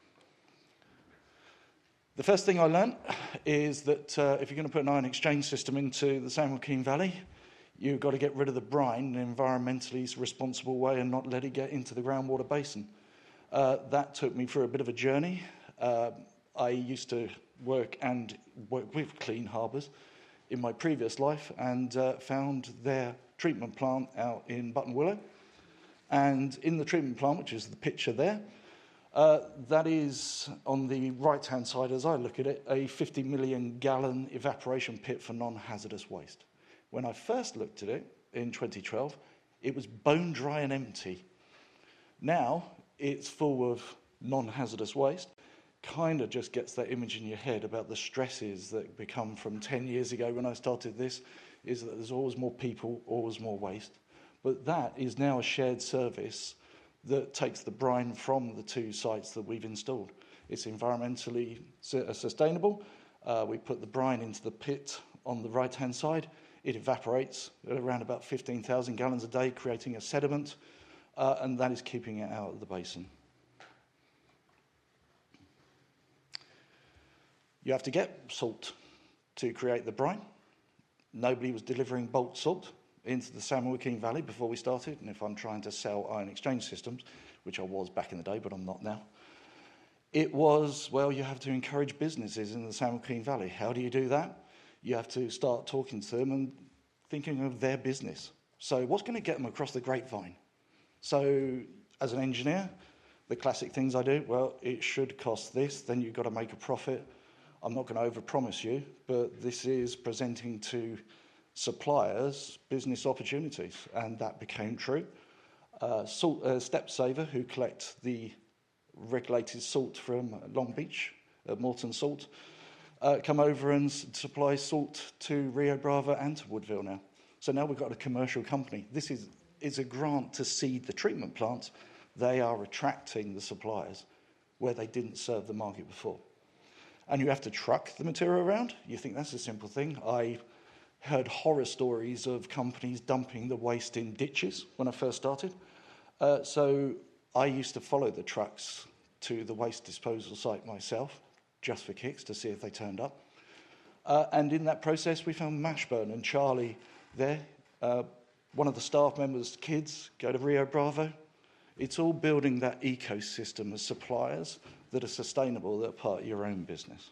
The first thing I learned is that uh, if you're going to put an ion exchange system into the San Joaquin Valley, you've got to get rid of the brine in an environmentally responsible way and not let it get into the groundwater basin. Uh, that took me through a bit of a journey. Uh, I used to work and work with Clean Harbors in my previous life, and uh, found their treatment plant out in Buttonwillow. And in the treatment plant, which is the picture there, uh, that is on the right-hand side, as I look at it, a fifty million gallon evaporation pit for non-hazardous waste. When I first looked at it in twenty twelve, it was bone dry and empty. Now it's full of non-hazardous waste. Kind of just gets that image in your head about the stresses that become from ten years ago when I started this, is that there's always more people, always more waste. But that is now a shared service that takes the brine from the two sites that we've installed. It's environmentally sustainable. Uh, we put the brine into the pit on the right-hand side. It evaporates at around about fifteen thousand gallons a day, creating a sediment, uh, and that is keeping it out of the basin. You have to get salt to create the brine. Nobody was delivering bulk salt into the San Joaquin Valley before we started, and if I'm trying to sell ion exchange systems, which I was back in the day, but I'm not now, it was, well, you have to encourage businesses in the San Joaquin Valley. How do you do that? You have to start talking to them and thinking of their business. So what's going to get them across the grapevine? So as an engineer, The classic things I do, well, it should cost this, then you've got to make a profit. I'm not going to overpromise you, but this is presenting to suppliers business opportunities, and that became true. Uh, salt, uh, Step Saver, who collect the regulated salt from Long Beach, uh, Morton Salt, uh, come over and s- supply salt to Rio Bravo and to Woodville now. So now we've got a commercial company. This is, is a grant to seed the treatment plants. They are attracting the suppliers where they didn't serve the market before. And you have to truck the material around. You think that's a simple thing. I heard horror stories of companies dumping the waste in ditches when I first started. Uh, so I used to follow the trucks to the waste disposal site myself, just for kicks, to see if they turned up. Uh, and in that process, we found Mashburn and Charlie there. Uh, one of the staff members' kids go to Rio Bravo. It's all building that ecosystem of suppliers that are sustainable, that are part of your own business.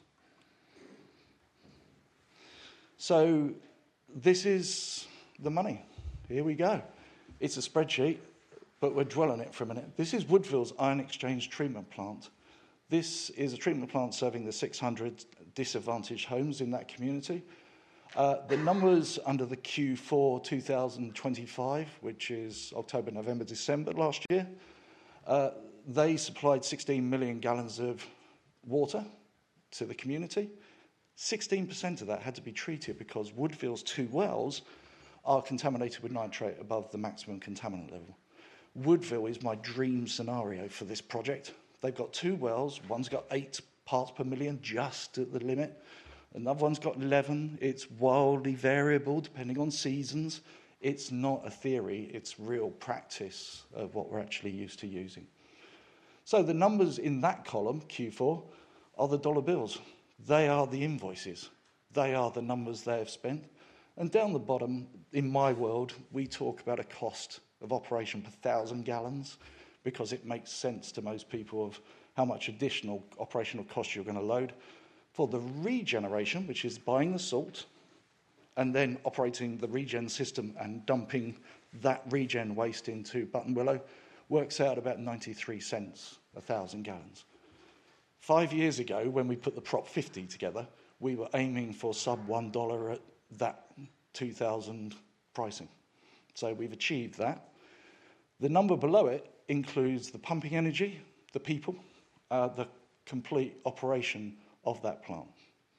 So this is the money. Here we go. It's a spreadsheet, but we'll dwell on it for a minute. This is Woodville's Ion Exchange treatment plant. This is a treatment plant serving the six hundred disadvantaged homes in that community. Uh, the numbers under the Q four two thousand twenty-five, which is October, November, December last year, uh, they supplied sixteen million gallons of water to the community. sixteen percent of that had to be treated because Woodville's two wells are contaminated with nitrate above the maximum contaminant level. Woodville is my dream scenario for this project. They've got two wells. One's got eight parts per million, just at the limit. Another one's got eleven. It's wildly variable depending on seasons. It's not a theory, it's real practice of what we're actually used to using. So the numbers in that column, Q four, are the dollar bills. They are the invoices. They are the numbers they have spent. And down the bottom, in my world, we talk about a cost of operation per thousand gallons because it makes sense to most people of how much additional operational cost you're going to load. For the regeneration, which is buying the salt and then operating the regen system and dumping that regen waste into Buttonwillow, works out about ninety-three cents a thousand gallons. Five years ago, when we put the Prop fifty together, we were aiming for sub one dollar at that two thousand pricing. So we've achieved that. The number below it includes the pumping energy, the people, uh, the complete operation of that plant.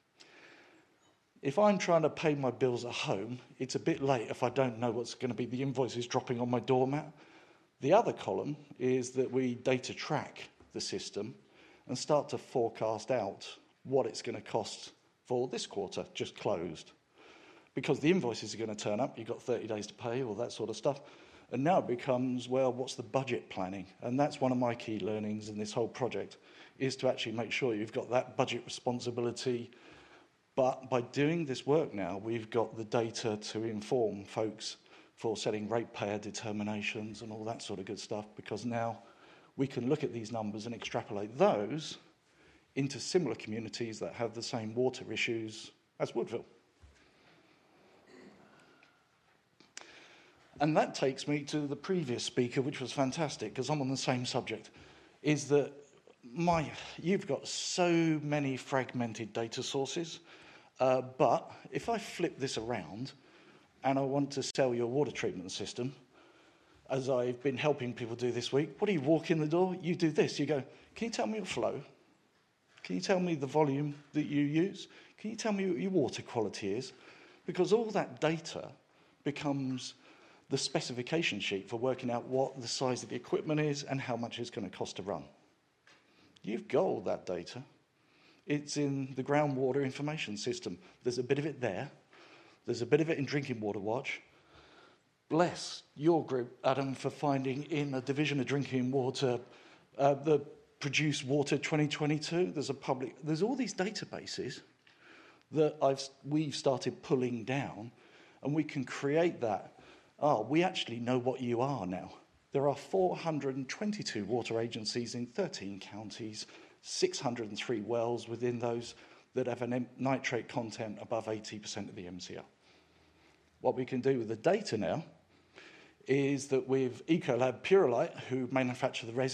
If I'm trying to pay my bills at home, it's a bit late if I don't know what's going to be the invoices dropping on my doormat. The other column is that we data track the system and start to forecast out what it's going to cost for this quarter, just closed. Because the invoices are going to turn up, you've got thirty days to pay, all that sort of stuff. And now it becomes, well, what's the budget planning? And that's one of my key learnings in this whole project, is to actually make sure you've got that budget responsibility. But by doing this work now, we've got the data to inform folks for setting ratepayer determinations and all that sort of good stuff, because now we can look at these numbers and extrapolate those into similar communities that have the same water issues as Woodville. And that takes me to the previous speaker, which was fantastic, because I'm on the same subject, is that my, you've got so many fragmented data sources, uh, but if I flip this around and I want to sell your water treatment system, as I've been helping people do this week, what do you walk in the door? You do this. You go, can you tell me your flow? Can you tell me the volume that you use? Can you tell me what your water quality is? Because all that data becomes the specification sheet for working out what the size of the equipment is and how much it's going to cost to run. You've got all that data. It's in the groundwater information system. There's a bit of it there. There's a bit of it in Drinking Water Watch. Bless your group, Adam, for finding in a division of drinking water uh, the Produce Water twenty twenty-two. There's a public. There's all these databases that I've we've started pulling down, and we can create that. Oh, we actually know what you are now. There are four hundred twenty-two water agencies in thirteen counties, six hundred three wells within those that have a nitrate content above eighty percent of the M C R. What we can do with the data now is that with Ecolab Purolite, who manufacture the resin,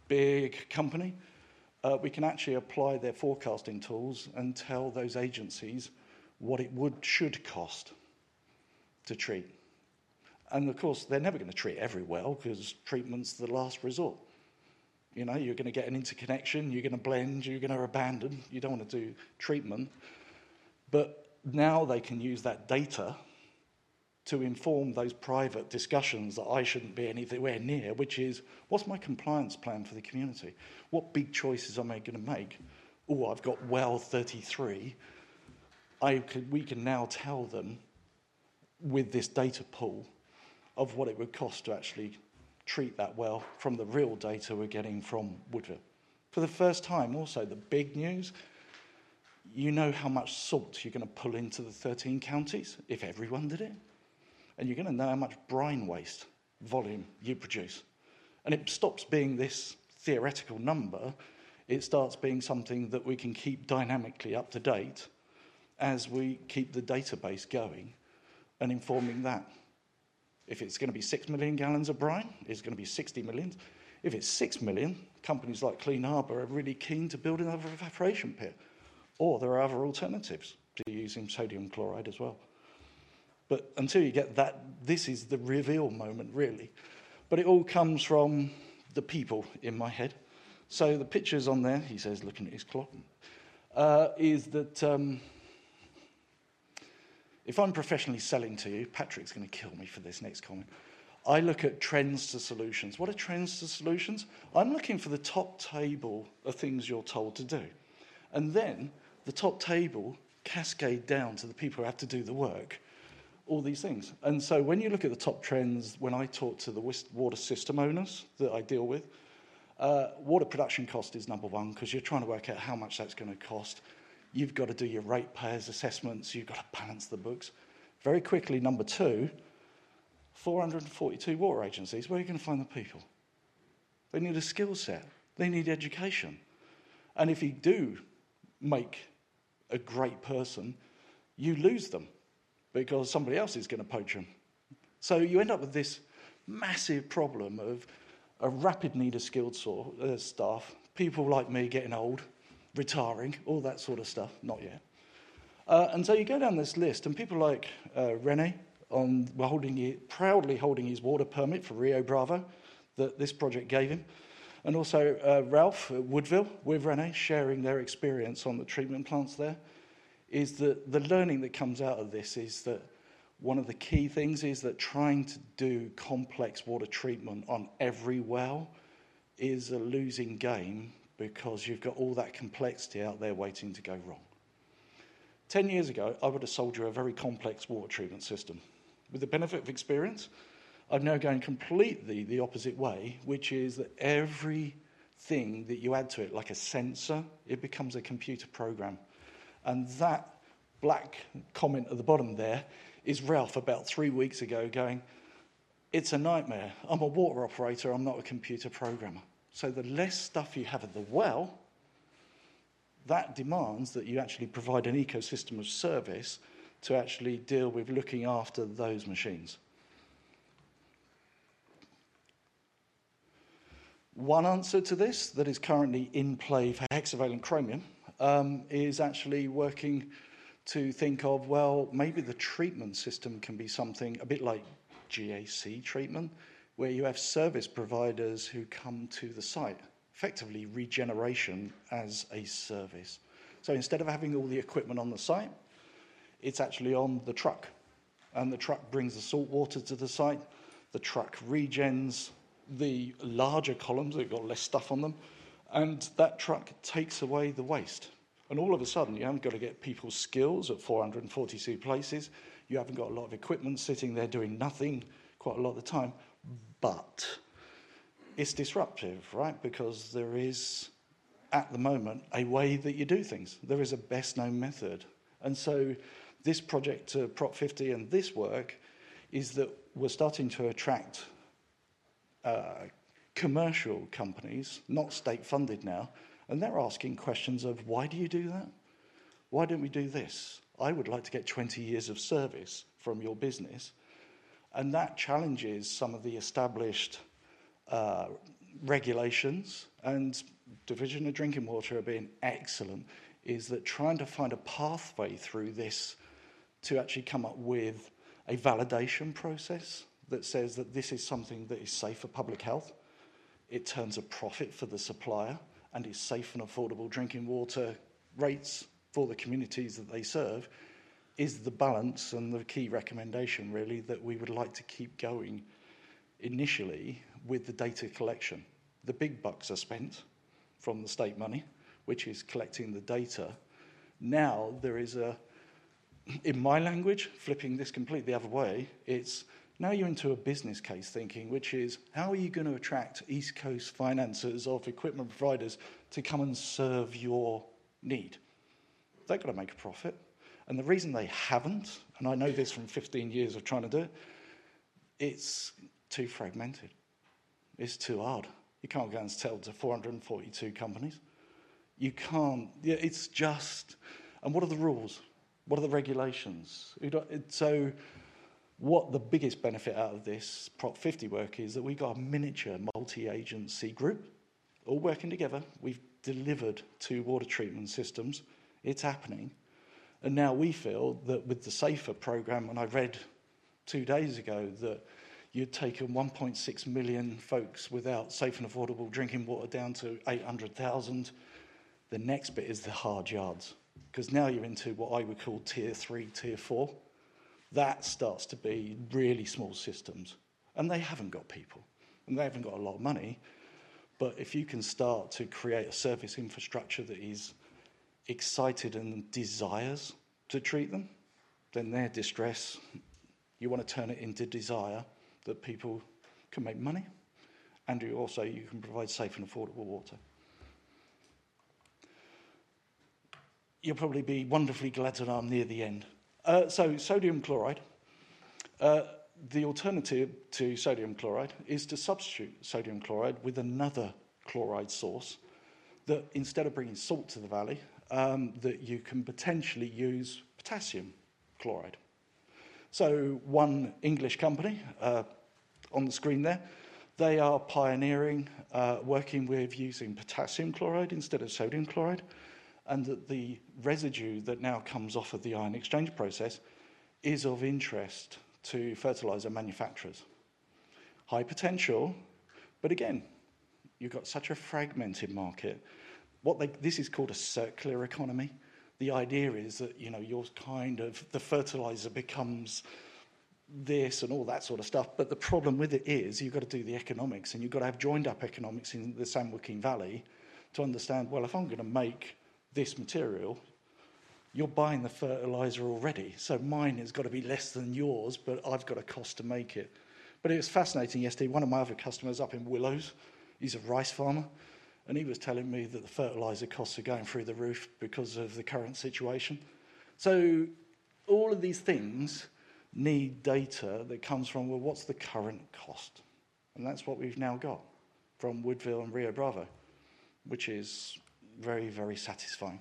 big company, uh, we can actually apply their forecasting tools and tell those agencies what it would should cost to treat. And of course, they're never going to treat every well because treatment's the last resort. You know, you're going to get an interconnection, you're going to blend, you're going to abandon. You don't want to do treatment. But now they can use that data to inform those private discussions that I shouldn't be anywhere near, which is, what's my compliance plan for the community? What big choices am I going to make? Oh, I've got well thirty-three. I could, we can now tell them with this data pool of what it would cost to actually treat that well from the real data we're getting from Woodville. For the first time, also, the big news, you know how much salt you're going to pull into the thirteen counties if everyone did it. And you're going to know how much brine waste volume you produce. And it stops being this theoretical number. It starts being something that we can keep dynamically up to date as we keep the database going and informing that. If it's going to be six million gallons of brine, it's going to be sixty million. If it's six million, companies like Clean Harbour are really keen to build another evaporation pit. Or there are other alternatives to using sodium chloride as well. But until you get that, this is the reveal moment, really. But it all comes from the people in my head. So the pictures on there, he says, looking at his clock, uh, is that... Um, If I'm professionally selling to you, Patrick's going to kill me for this next comment. I look at trends to solutions. What are trends to solutions? I'm looking for the top table of things you're told to do. And then the top table cascade down to the people who have to do the work, all these things. And so when you look at the top trends, when I talk to the water system owners that I deal with, uh, water production cost is number one because you're trying to work out how much that's going to cost. You've got to do your ratepayers assessments. You've got to balance the books. Very quickly, number two, four hundred forty-two water agencies. Where are you going to find the people? They need a skill set. They need education. And if you do make a great person, you lose them because somebody else is going to poach them. So you end up with this massive problem of a rapid need of skilled uh, staff, people like me getting old, retiring, all that sort of stuff, not yet. Uh, and so you go down this list, and people like uh, Rene, on, were holding it, proudly holding his water permit for Rio Bravo that this project gave him, and also uh, Ralph at Woodville with Rene sharing their experience on the treatment plants there, is that the learning that comes out of this is that one of the key things is that trying to do complex water treatment on every well is a losing game because you've got all that complexity out there waiting to go wrong. Ten years ago, I would have sold you a very complex water treatment system. With the benefit of experience, I'm now going completely the opposite way, which is that everything that you add to it, like a sensor, it becomes a computer program. And that black comment at the bottom there is Ralph about three weeks ago going, it's a nightmare. I'm a water operator, I'm not a computer programmer. So the less stuff you have at the well, that demands that you actually provide an ecosystem of service to actually deal with looking after those machines. One answer to this that is currently in play for hexavalent chromium um, is actually working to think of, well, maybe the treatment system can be something a bit like G A C treatment, where you have service providers who come to the site, effectively regeneration as a service. So instead of having all the equipment on the site, it's actually on the truck. And the truck brings the salt water to the site. The truck regens the larger columns that have got less stuff on them. And that truck takes away the waste. And all of a sudden, you haven't got to get people's skills at four hundred forty-two places. You haven't got a lot of equipment sitting there doing nothing quite a lot of the time. But it's disruptive, right? Because there is, at the moment, a way that you do things. There is a best-known method. And so this project, uh, Prop fifty, and this work is that we're starting to attract uh, commercial companies, not state-funded now, and they're asking questions of, why do you do that? Why don't we do this? I would like to get twenty years of service from your business. And that challenges some of the established uh, regulations, and Division of Drinking Water are being excellent, is that trying to find a pathway through this to actually come up with a validation process that says that this is something that is safe for public health, it turns a profit for the supplier, and is safe and affordable drinking water rates for the communities that they serve, is the balance and the key recommendation, really, that we would like to keep going initially with the data collection. The big bucks are spent from the state money, which is collecting the data. Now there is a, in my language, flipping this completely the other way, it's now you're into a business case thinking, which is how are you going to attract East Coast financiers of equipment providers to come and serve your need? They've got to make a profit. And the reason they haven't, and I know this from fifteen years of trying to do it, it's too fragmented. It's too hard. You can't go and sell to four hundred forty-two companies. You can't, yeah, it's just, and what are the rules? What are the regulations? So what the biggest benefit out of this Prop fifty work is that we've got a miniature multi-agency group all working together. We've delivered two water treatment systems. It's happening. And now we feel that with the SAFER program, and I read two days ago that you'd taken one point six million folks without safe and affordable drinking water down to eight hundred thousand. The next bit is the hard yards, because now you're into what I would call tier three, tier four. That starts to be really small systems, and they haven't got people, and they haven't got a lot of money. But if you can start to create a service infrastructure that is excited and desires to treat them, then their distress, you want to turn it into desire that people can make money, and you also you can provide safe and affordable water. You'll probably be wonderfully glad to know I'm near the end. Uh, so sodium chloride, uh, the alternative to sodium chloride is to substitute sodium chloride with another chloride source that instead of bringing salt to the valley, um, that you can potentially use potassium chloride. So one English company uh, on the screen there, they are pioneering uh, working with using potassium chloride instead of sodium chloride, and that the residue that now comes off of the ion exchange process is of interest to fertilizer manufacturers. High potential, but again, you've got such a fragmented market. What they, this is called a circular economy. The idea is that, you know, you're kind of, the fertilizer becomes this and all that sort of stuff, but the problem with it is you've got to do the economics, and you've got to have joined up economics in the San Joaquin Valley to understand, well, if I'm going to make this material, you're buying the fertilizer already, so mine has got to be less than yours, but I've got a cost to make it. But it was fascinating yesterday. One of my other customers up in Willows, he's a rice farmer, and he was telling me that the fertilizer costs are going through the roof because of the current situation. So all of these things need data that comes from, well, what's the current cost? And that's what we've now got from Woodville and Rio Bravo, which is very, very satisfying.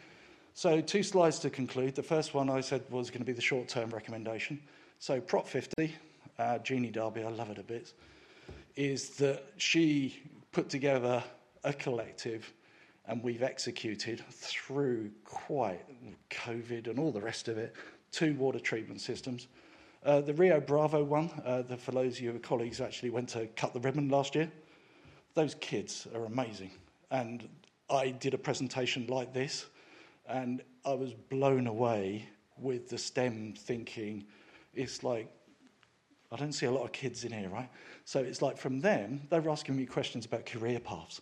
So two slides to conclude. The first one I said was going to be the short-term recommendation. So Prop fifty, uh, Jeannie Darby, I love it a bit, is that she put together a collective, and we've executed through quite COVID and all the rest of it, two water treatment systems. Uh, the Rio Bravo one, uh, the, for those of you colleagues who actually went to cut the ribbon last year, those kids are amazing. And I did a presentation like this, and I was blown away with the STEM thinking. It's like, I don't see a lot of kids in here, right? So it's like from them, they were asking me questions about career paths.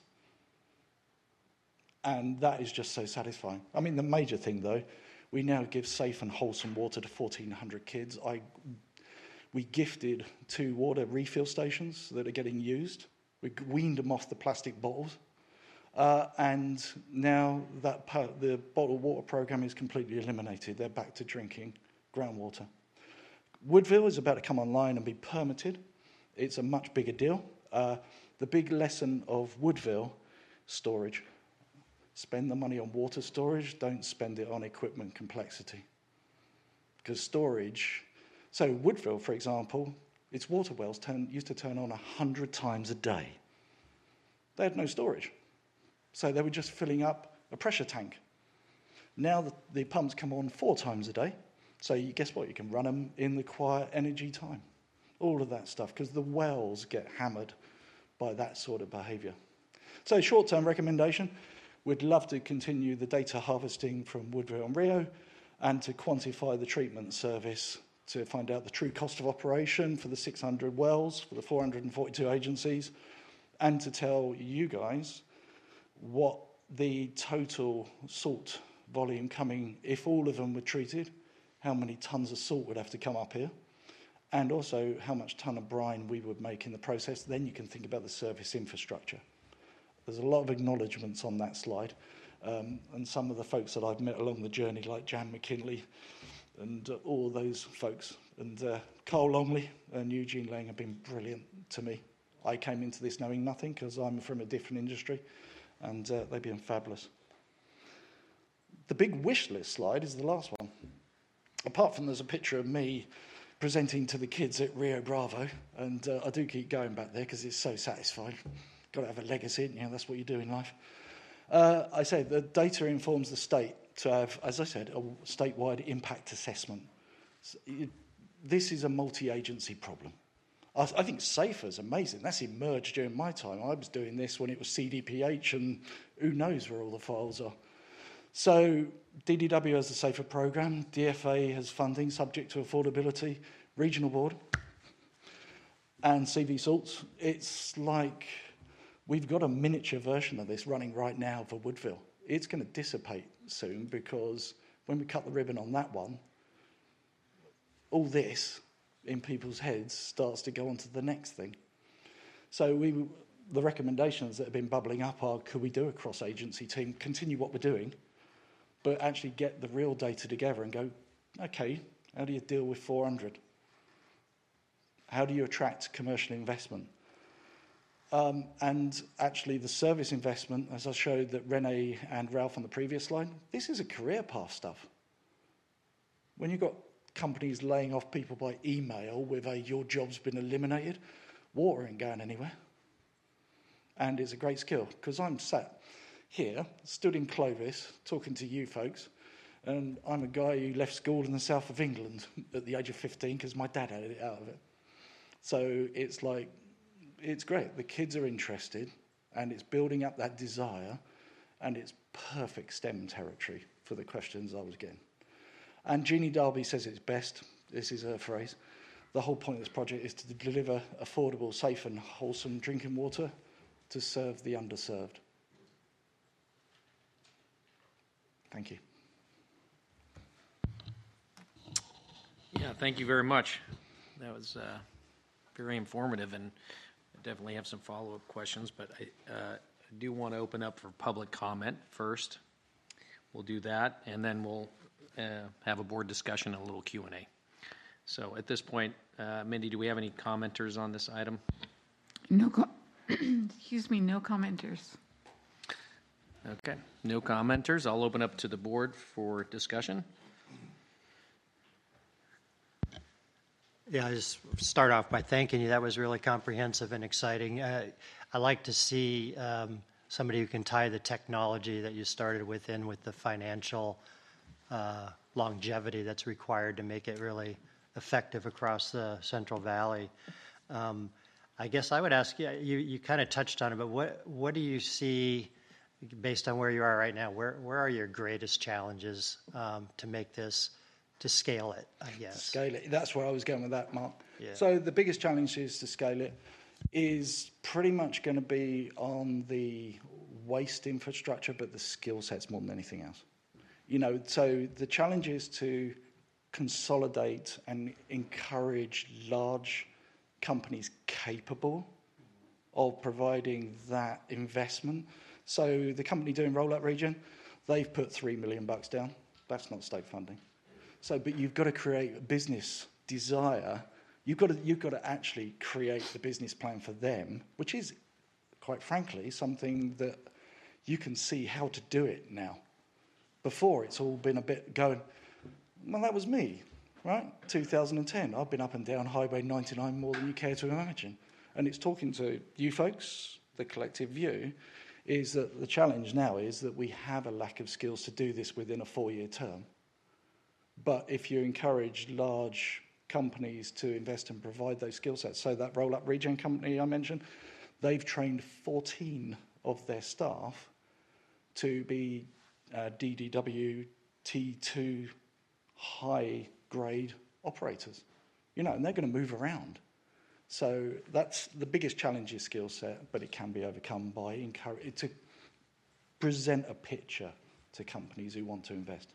And that is just so satisfying. I mean, the major thing, though, we now give safe and wholesome water to fourteen hundred kids. I, we gifted two water refill stations that are getting used. We weaned them off the plastic bottles. Uh, and now that part, the bottled water program is completely eliminated. They're back to drinking groundwater. Woodville is about to come online and be permitted. It's a much bigger deal. Uh, the big lesson of Woodville, storage. Spend the money on water storage, don't spend it on equipment complexity. Because storage, so Woodville, for example, its water wells turn, used to turn on one hundred times a day. They had no storage. So they were just filling up a pressure tank. Now the, the pumps come on four times a day. So you guess what? You can run them in the quiet energy time. All of that stuff, because the wells get hammered by that sort of behaviour. So short-term recommendation, we'd love to continue the data harvesting from Woodville and Rio and to quantify the treatment service to find out the true cost of operation for the six hundred wells, for the four hundred forty-two agencies, and to tell you guys what the total salt volume coming, if all of them were treated, how many tonnes of salt would have to come up here, and also how much tonne of brine we would make in the process. Then you can think about the service infrastructure. There's a lot of acknowledgements on that slide, um, and some of the folks that I've met along the journey, like Jan McKinley and uh, all those folks, and uh, Carl Longley and Eugene Lang have been brilliant to me. I came into this knowing nothing because I'm from a different industry, and uh, they've been fabulous. The big wish list slide is the last one. Apart from there's a picture of me presenting to the kids at Rio Bravo, and uh, I do keep going back there because it's so satisfying. Got to have a legacy, you know, that's what you do in life. Uh, I say the data informs the state to have, as I said, a statewide impact assessment. So it, this is a multi-agency problem. I, I think SAFER is amazing. That's emerged during my time. I was doing this when it was C D P H, and who knows where all the files are. So D D W has a SAFER program, D F A has funding subject to affordability, regional board, and C V Salts. It's like we've got a miniature version of this running right now for Woodville. It's going to dissipate soon because when we cut the ribbon on that one, all this in people's heads starts to go on to the next thing. So we, the recommendations that have been bubbling up are, could we do a cross-agency team, continue what we're doing, but actually get the real data together and go, okay, how do you deal with four hundred? How do you attract commercial investment? Um, and actually the service investment, as I showed that Renee and Ralph on the previous slide, this is a career path stuff. When you've got companies laying off people by email with a your job's been eliminated, water ain't going anywhere. And it's a great skill, because I'm sat here, stood in Clovis, talking to you folks, and I'm a guy who left school in the south of England at the age of fifteen because my dad had it out of it. So it's like, it's great. The kids are interested, and it's building up that desire, and it's perfect STEM territory for the questions I was getting. And Jeannie Darby says it's best. This is her phrase. The whole point of this project is to deliver affordable, safe, and wholesome drinking water to serve the underserved. Thank you. Yeah, thank you very much. That was uh, very informative, and I definitely have some follow-up questions, but I, uh, I do want to open up for public comment first. We'll do that, and then we'll uh, have a board discussion and a little Q and A. So at this point, uh, Mindy, do we have any commenters on this item? No, co- excuse me, no commenters. Okay, no commenters. I'll open up to the board for discussion. Yeah, I just start off by thanking you. That was really comprehensive and exciting. Uh, I like to see um, somebody who can tie the technology that you started with in with the financial uh, longevity that's required to make it really effective across the Central Valley. Um, I guess I would ask you, you, you kind of touched on it, but what, what do you see based on where you are right now? Where, where are your greatest challenges um, to make this, to scale it, I guess? Scale it. That's where I was going with that, Mark. Yeah. So the biggest challenge is to scale it is pretty much going to be on the waste infrastructure, but the skill sets more than anything else. You know, so the challenge is to consolidate and encourage large companies capable of providing that investment. So the company doing Rollout Region, they've put three million bucks down. That's not state funding. So, but you've got to create a business desire. You've got to, you've got to actually create the business plan for them, which is, quite frankly, something that you can see how to do it now. Before, it's all been a bit going, well, that was me, right? two thousand ten, I've been up and down Highway ninety-nine more than you care to imagine. And it's talking to you folks the collective view, is that the challenge now is that we have a lack of skills to do this within a four-year term. But if you encourage large companies to invest and provide those skill sets, so that roll-up regen company I mentioned, they've trained fourteen of their staff to be uh, D D W T two high-grade operators. You know, and they're going to move around. So that's the biggest challenge is skill set, but it can be overcome by encourage, to present a picture to companies who want to invest.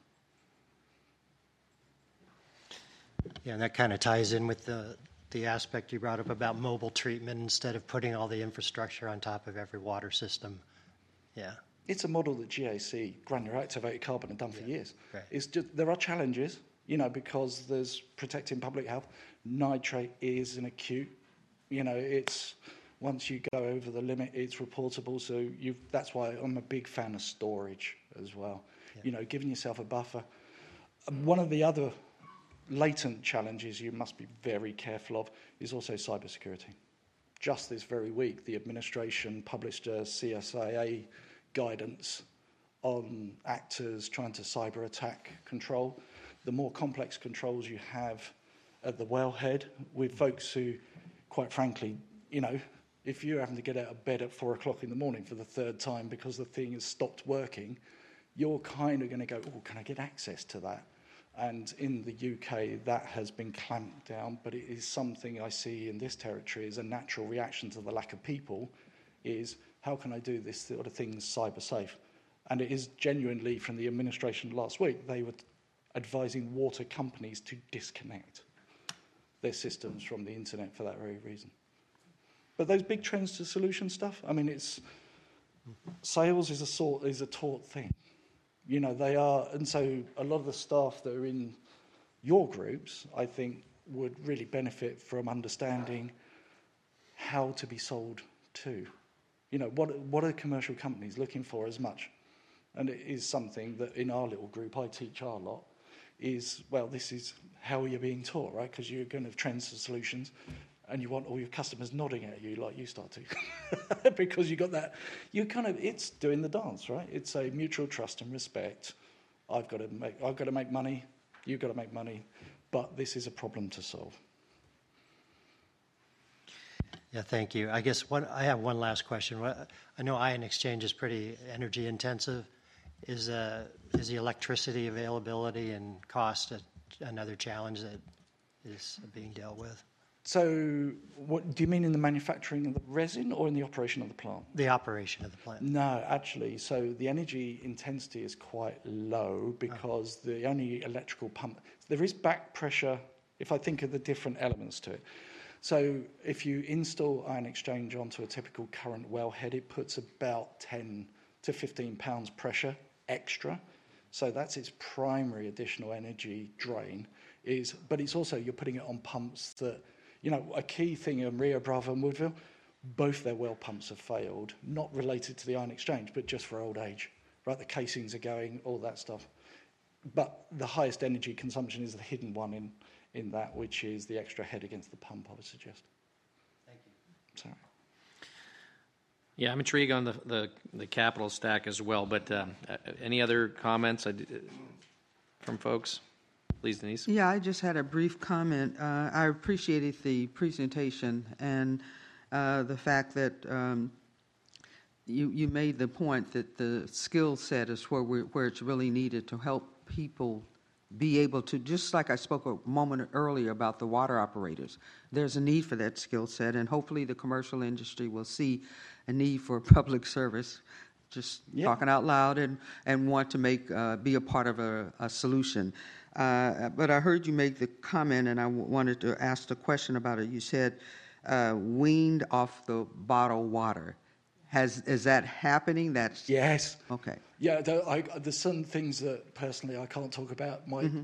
Yeah, and that kind of ties in with the, the aspect you brought up about mobile treatment instead of putting all the infrastructure on top of every water system. Yeah. It's a model that G A C, granular activated carbon, have done for yeah. years. Right. It's just, there are challenges, you know, because there's protecting public health. Nitrate is an acute, you know, it's once you go over the limit, it's reportable. So you've, that's why I'm a big fan of storage as well. Yeah. You know, giving yourself a buffer. One of the other latent challenges you must be very careful of is also cybersecurity. Just this very week, the administration published a C S I A guidance on actors trying to cyber attack control. The more complex controls you have at the wellhead with folks who, quite frankly, you know, if you're having to get out of bed at four o'clock in the morning for the third time because the thing has stopped working, you're kind of going to go, oh, can I get access to that? And in the U K, that has been clamped down, but it is something I see in this territory as a natural reaction to the lack of people is, how can I do this sort of things cyber safe? And it is genuinely, from the administration last week, they were advising water companies to disconnect their systems from the internet for that very reason. But those big trends to solution stuff, I mean, it's sales is a sort is a taught thing. You know, they are, and so a lot of the staff that are in your groups, I think, would really benefit from understanding how to be sold to. You know, what what are commercial companies looking for as much? And it is something that in our little group, I teach our lot, is, well, this is how you're being taught, right? Because you're going to trends to solutions, and you want all your customers nodding at you like you start to. Because you got that, you kind of, it's doing the dance, right? It's a mutual trust and respect. I've got to make, I've got to make money, you've got to make money, but this is a problem to solve. Yeah, thank you. I guess one, I have one last question. I know Ion Exchange is pretty energy intensive. Is, uh, is the electricity availability and cost a, another challenge that is being dealt with? So what do you mean in the manufacturing of the resin or in the operation of the plant? The operation of the plant. No, actually. So the energy intensity is quite low because oh. the only electrical pump, there is back pressure, if I think of the different elements to it. So if you install Ion Exchange onto a typical current wellhead, it puts about ten to fifteen pounds pressure extra. So that's its primary additional energy drain. Is, but it's also, you're putting it on pumps that, you know, a key thing in Rio Bravo and Woodville, both their well pumps have failed, not related to the Ion Exchange, but just for old age, right? The casings are going, all that stuff. But the highest energy consumption is the hidden one in, in that, which is the extra head against the pump, I would suggest. Thank you. Sorry. Yeah, I'm intrigued on the, the, the capital stack as well, but um, uh, any other comments uh, from folks? Please, Denise. Yeah, I just had a brief comment. Uh, I appreciated the presentation and uh, the fact that um, you you made the point that the skill set is where we where it's really needed to help people be able to, just like I spoke a moment earlier about the water operators. There's a need for that skill set, and hopefully the commercial industry will see a need for public service. Just yeah. talking out loud and and want to make uh, be a part of a, a solution. Uh, but I heard you make the comment, and I w- wanted to ask the question about it. You said uh, weaned off the bottled water. Has is that happening? That's yes. Okay. Yeah, there, I, there's some things that personally I can't talk about. My, mm-hmm.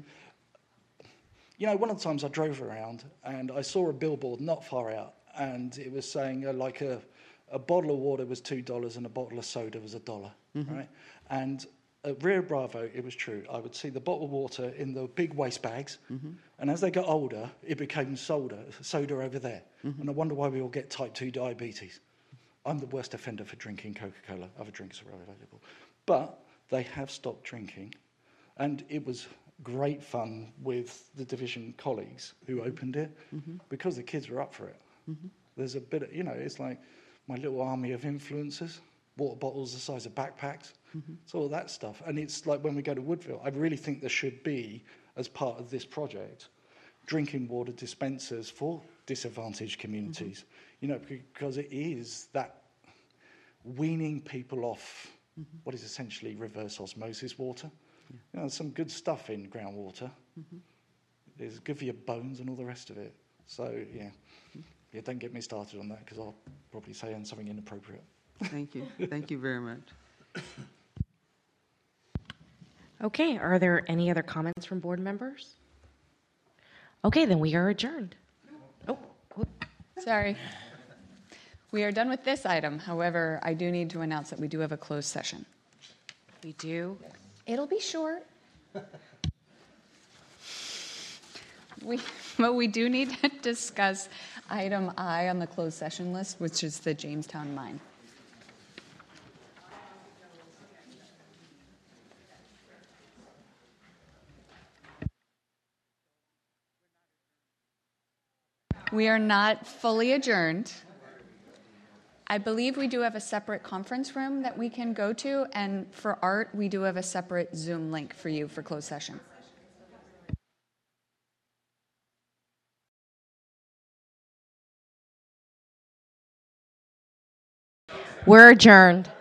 you know, one of the times I drove around and I saw a billboard not far out, and it was saying uh, like a a bottle of water was two dollars and a bottle of soda was a dollar, mm-hmm. right? And at Rio Bravo, it was true. I would see the bottled water in the big waste bags, mm-hmm. and as they got older, it became soda, soda over there. Mm-hmm. And I wonder why we all get type two diabetes, I'm the worst offender for drinking Coca-Cola. Other drinks are available. But they have stopped drinking. And it was great fun with the division colleagues who opened it mm-hmm. because the kids were up for it. Mm-hmm. There's a bit of, you know, it's like my little army of influencers, water bottles the size of backpacks. Mm-hmm. It's all that stuff. And it's like when we go to Woodville, I really think there should be, as part of this project, drinking water dispensers for disadvantaged communities. Mm-hmm. You know, because it is that weaning people off mm-hmm. what is essentially reverse osmosis water. Yeah. You know, there's some good stuff in groundwater. Mm-hmm. It's good for your bones and all the rest of it. So, yeah. Mm-hmm. Yeah, don't get me started on that because I'll probably say something inappropriate. Thank you. Thank you very much. Okay, are there any other comments from board members? Okay, then we are adjourned. Oh, whoop. Sorry. We are done with this item. However, I do need to announce that we do have a closed session. We do? It'll be short. We, but we do need to discuss item I on the closed session list, which is the Jamestown mine. We are not fully adjourned. I believe we do have a separate conference room that we can go to, and for Art, we do have a separate Zoom link for you for closed session. We're adjourned.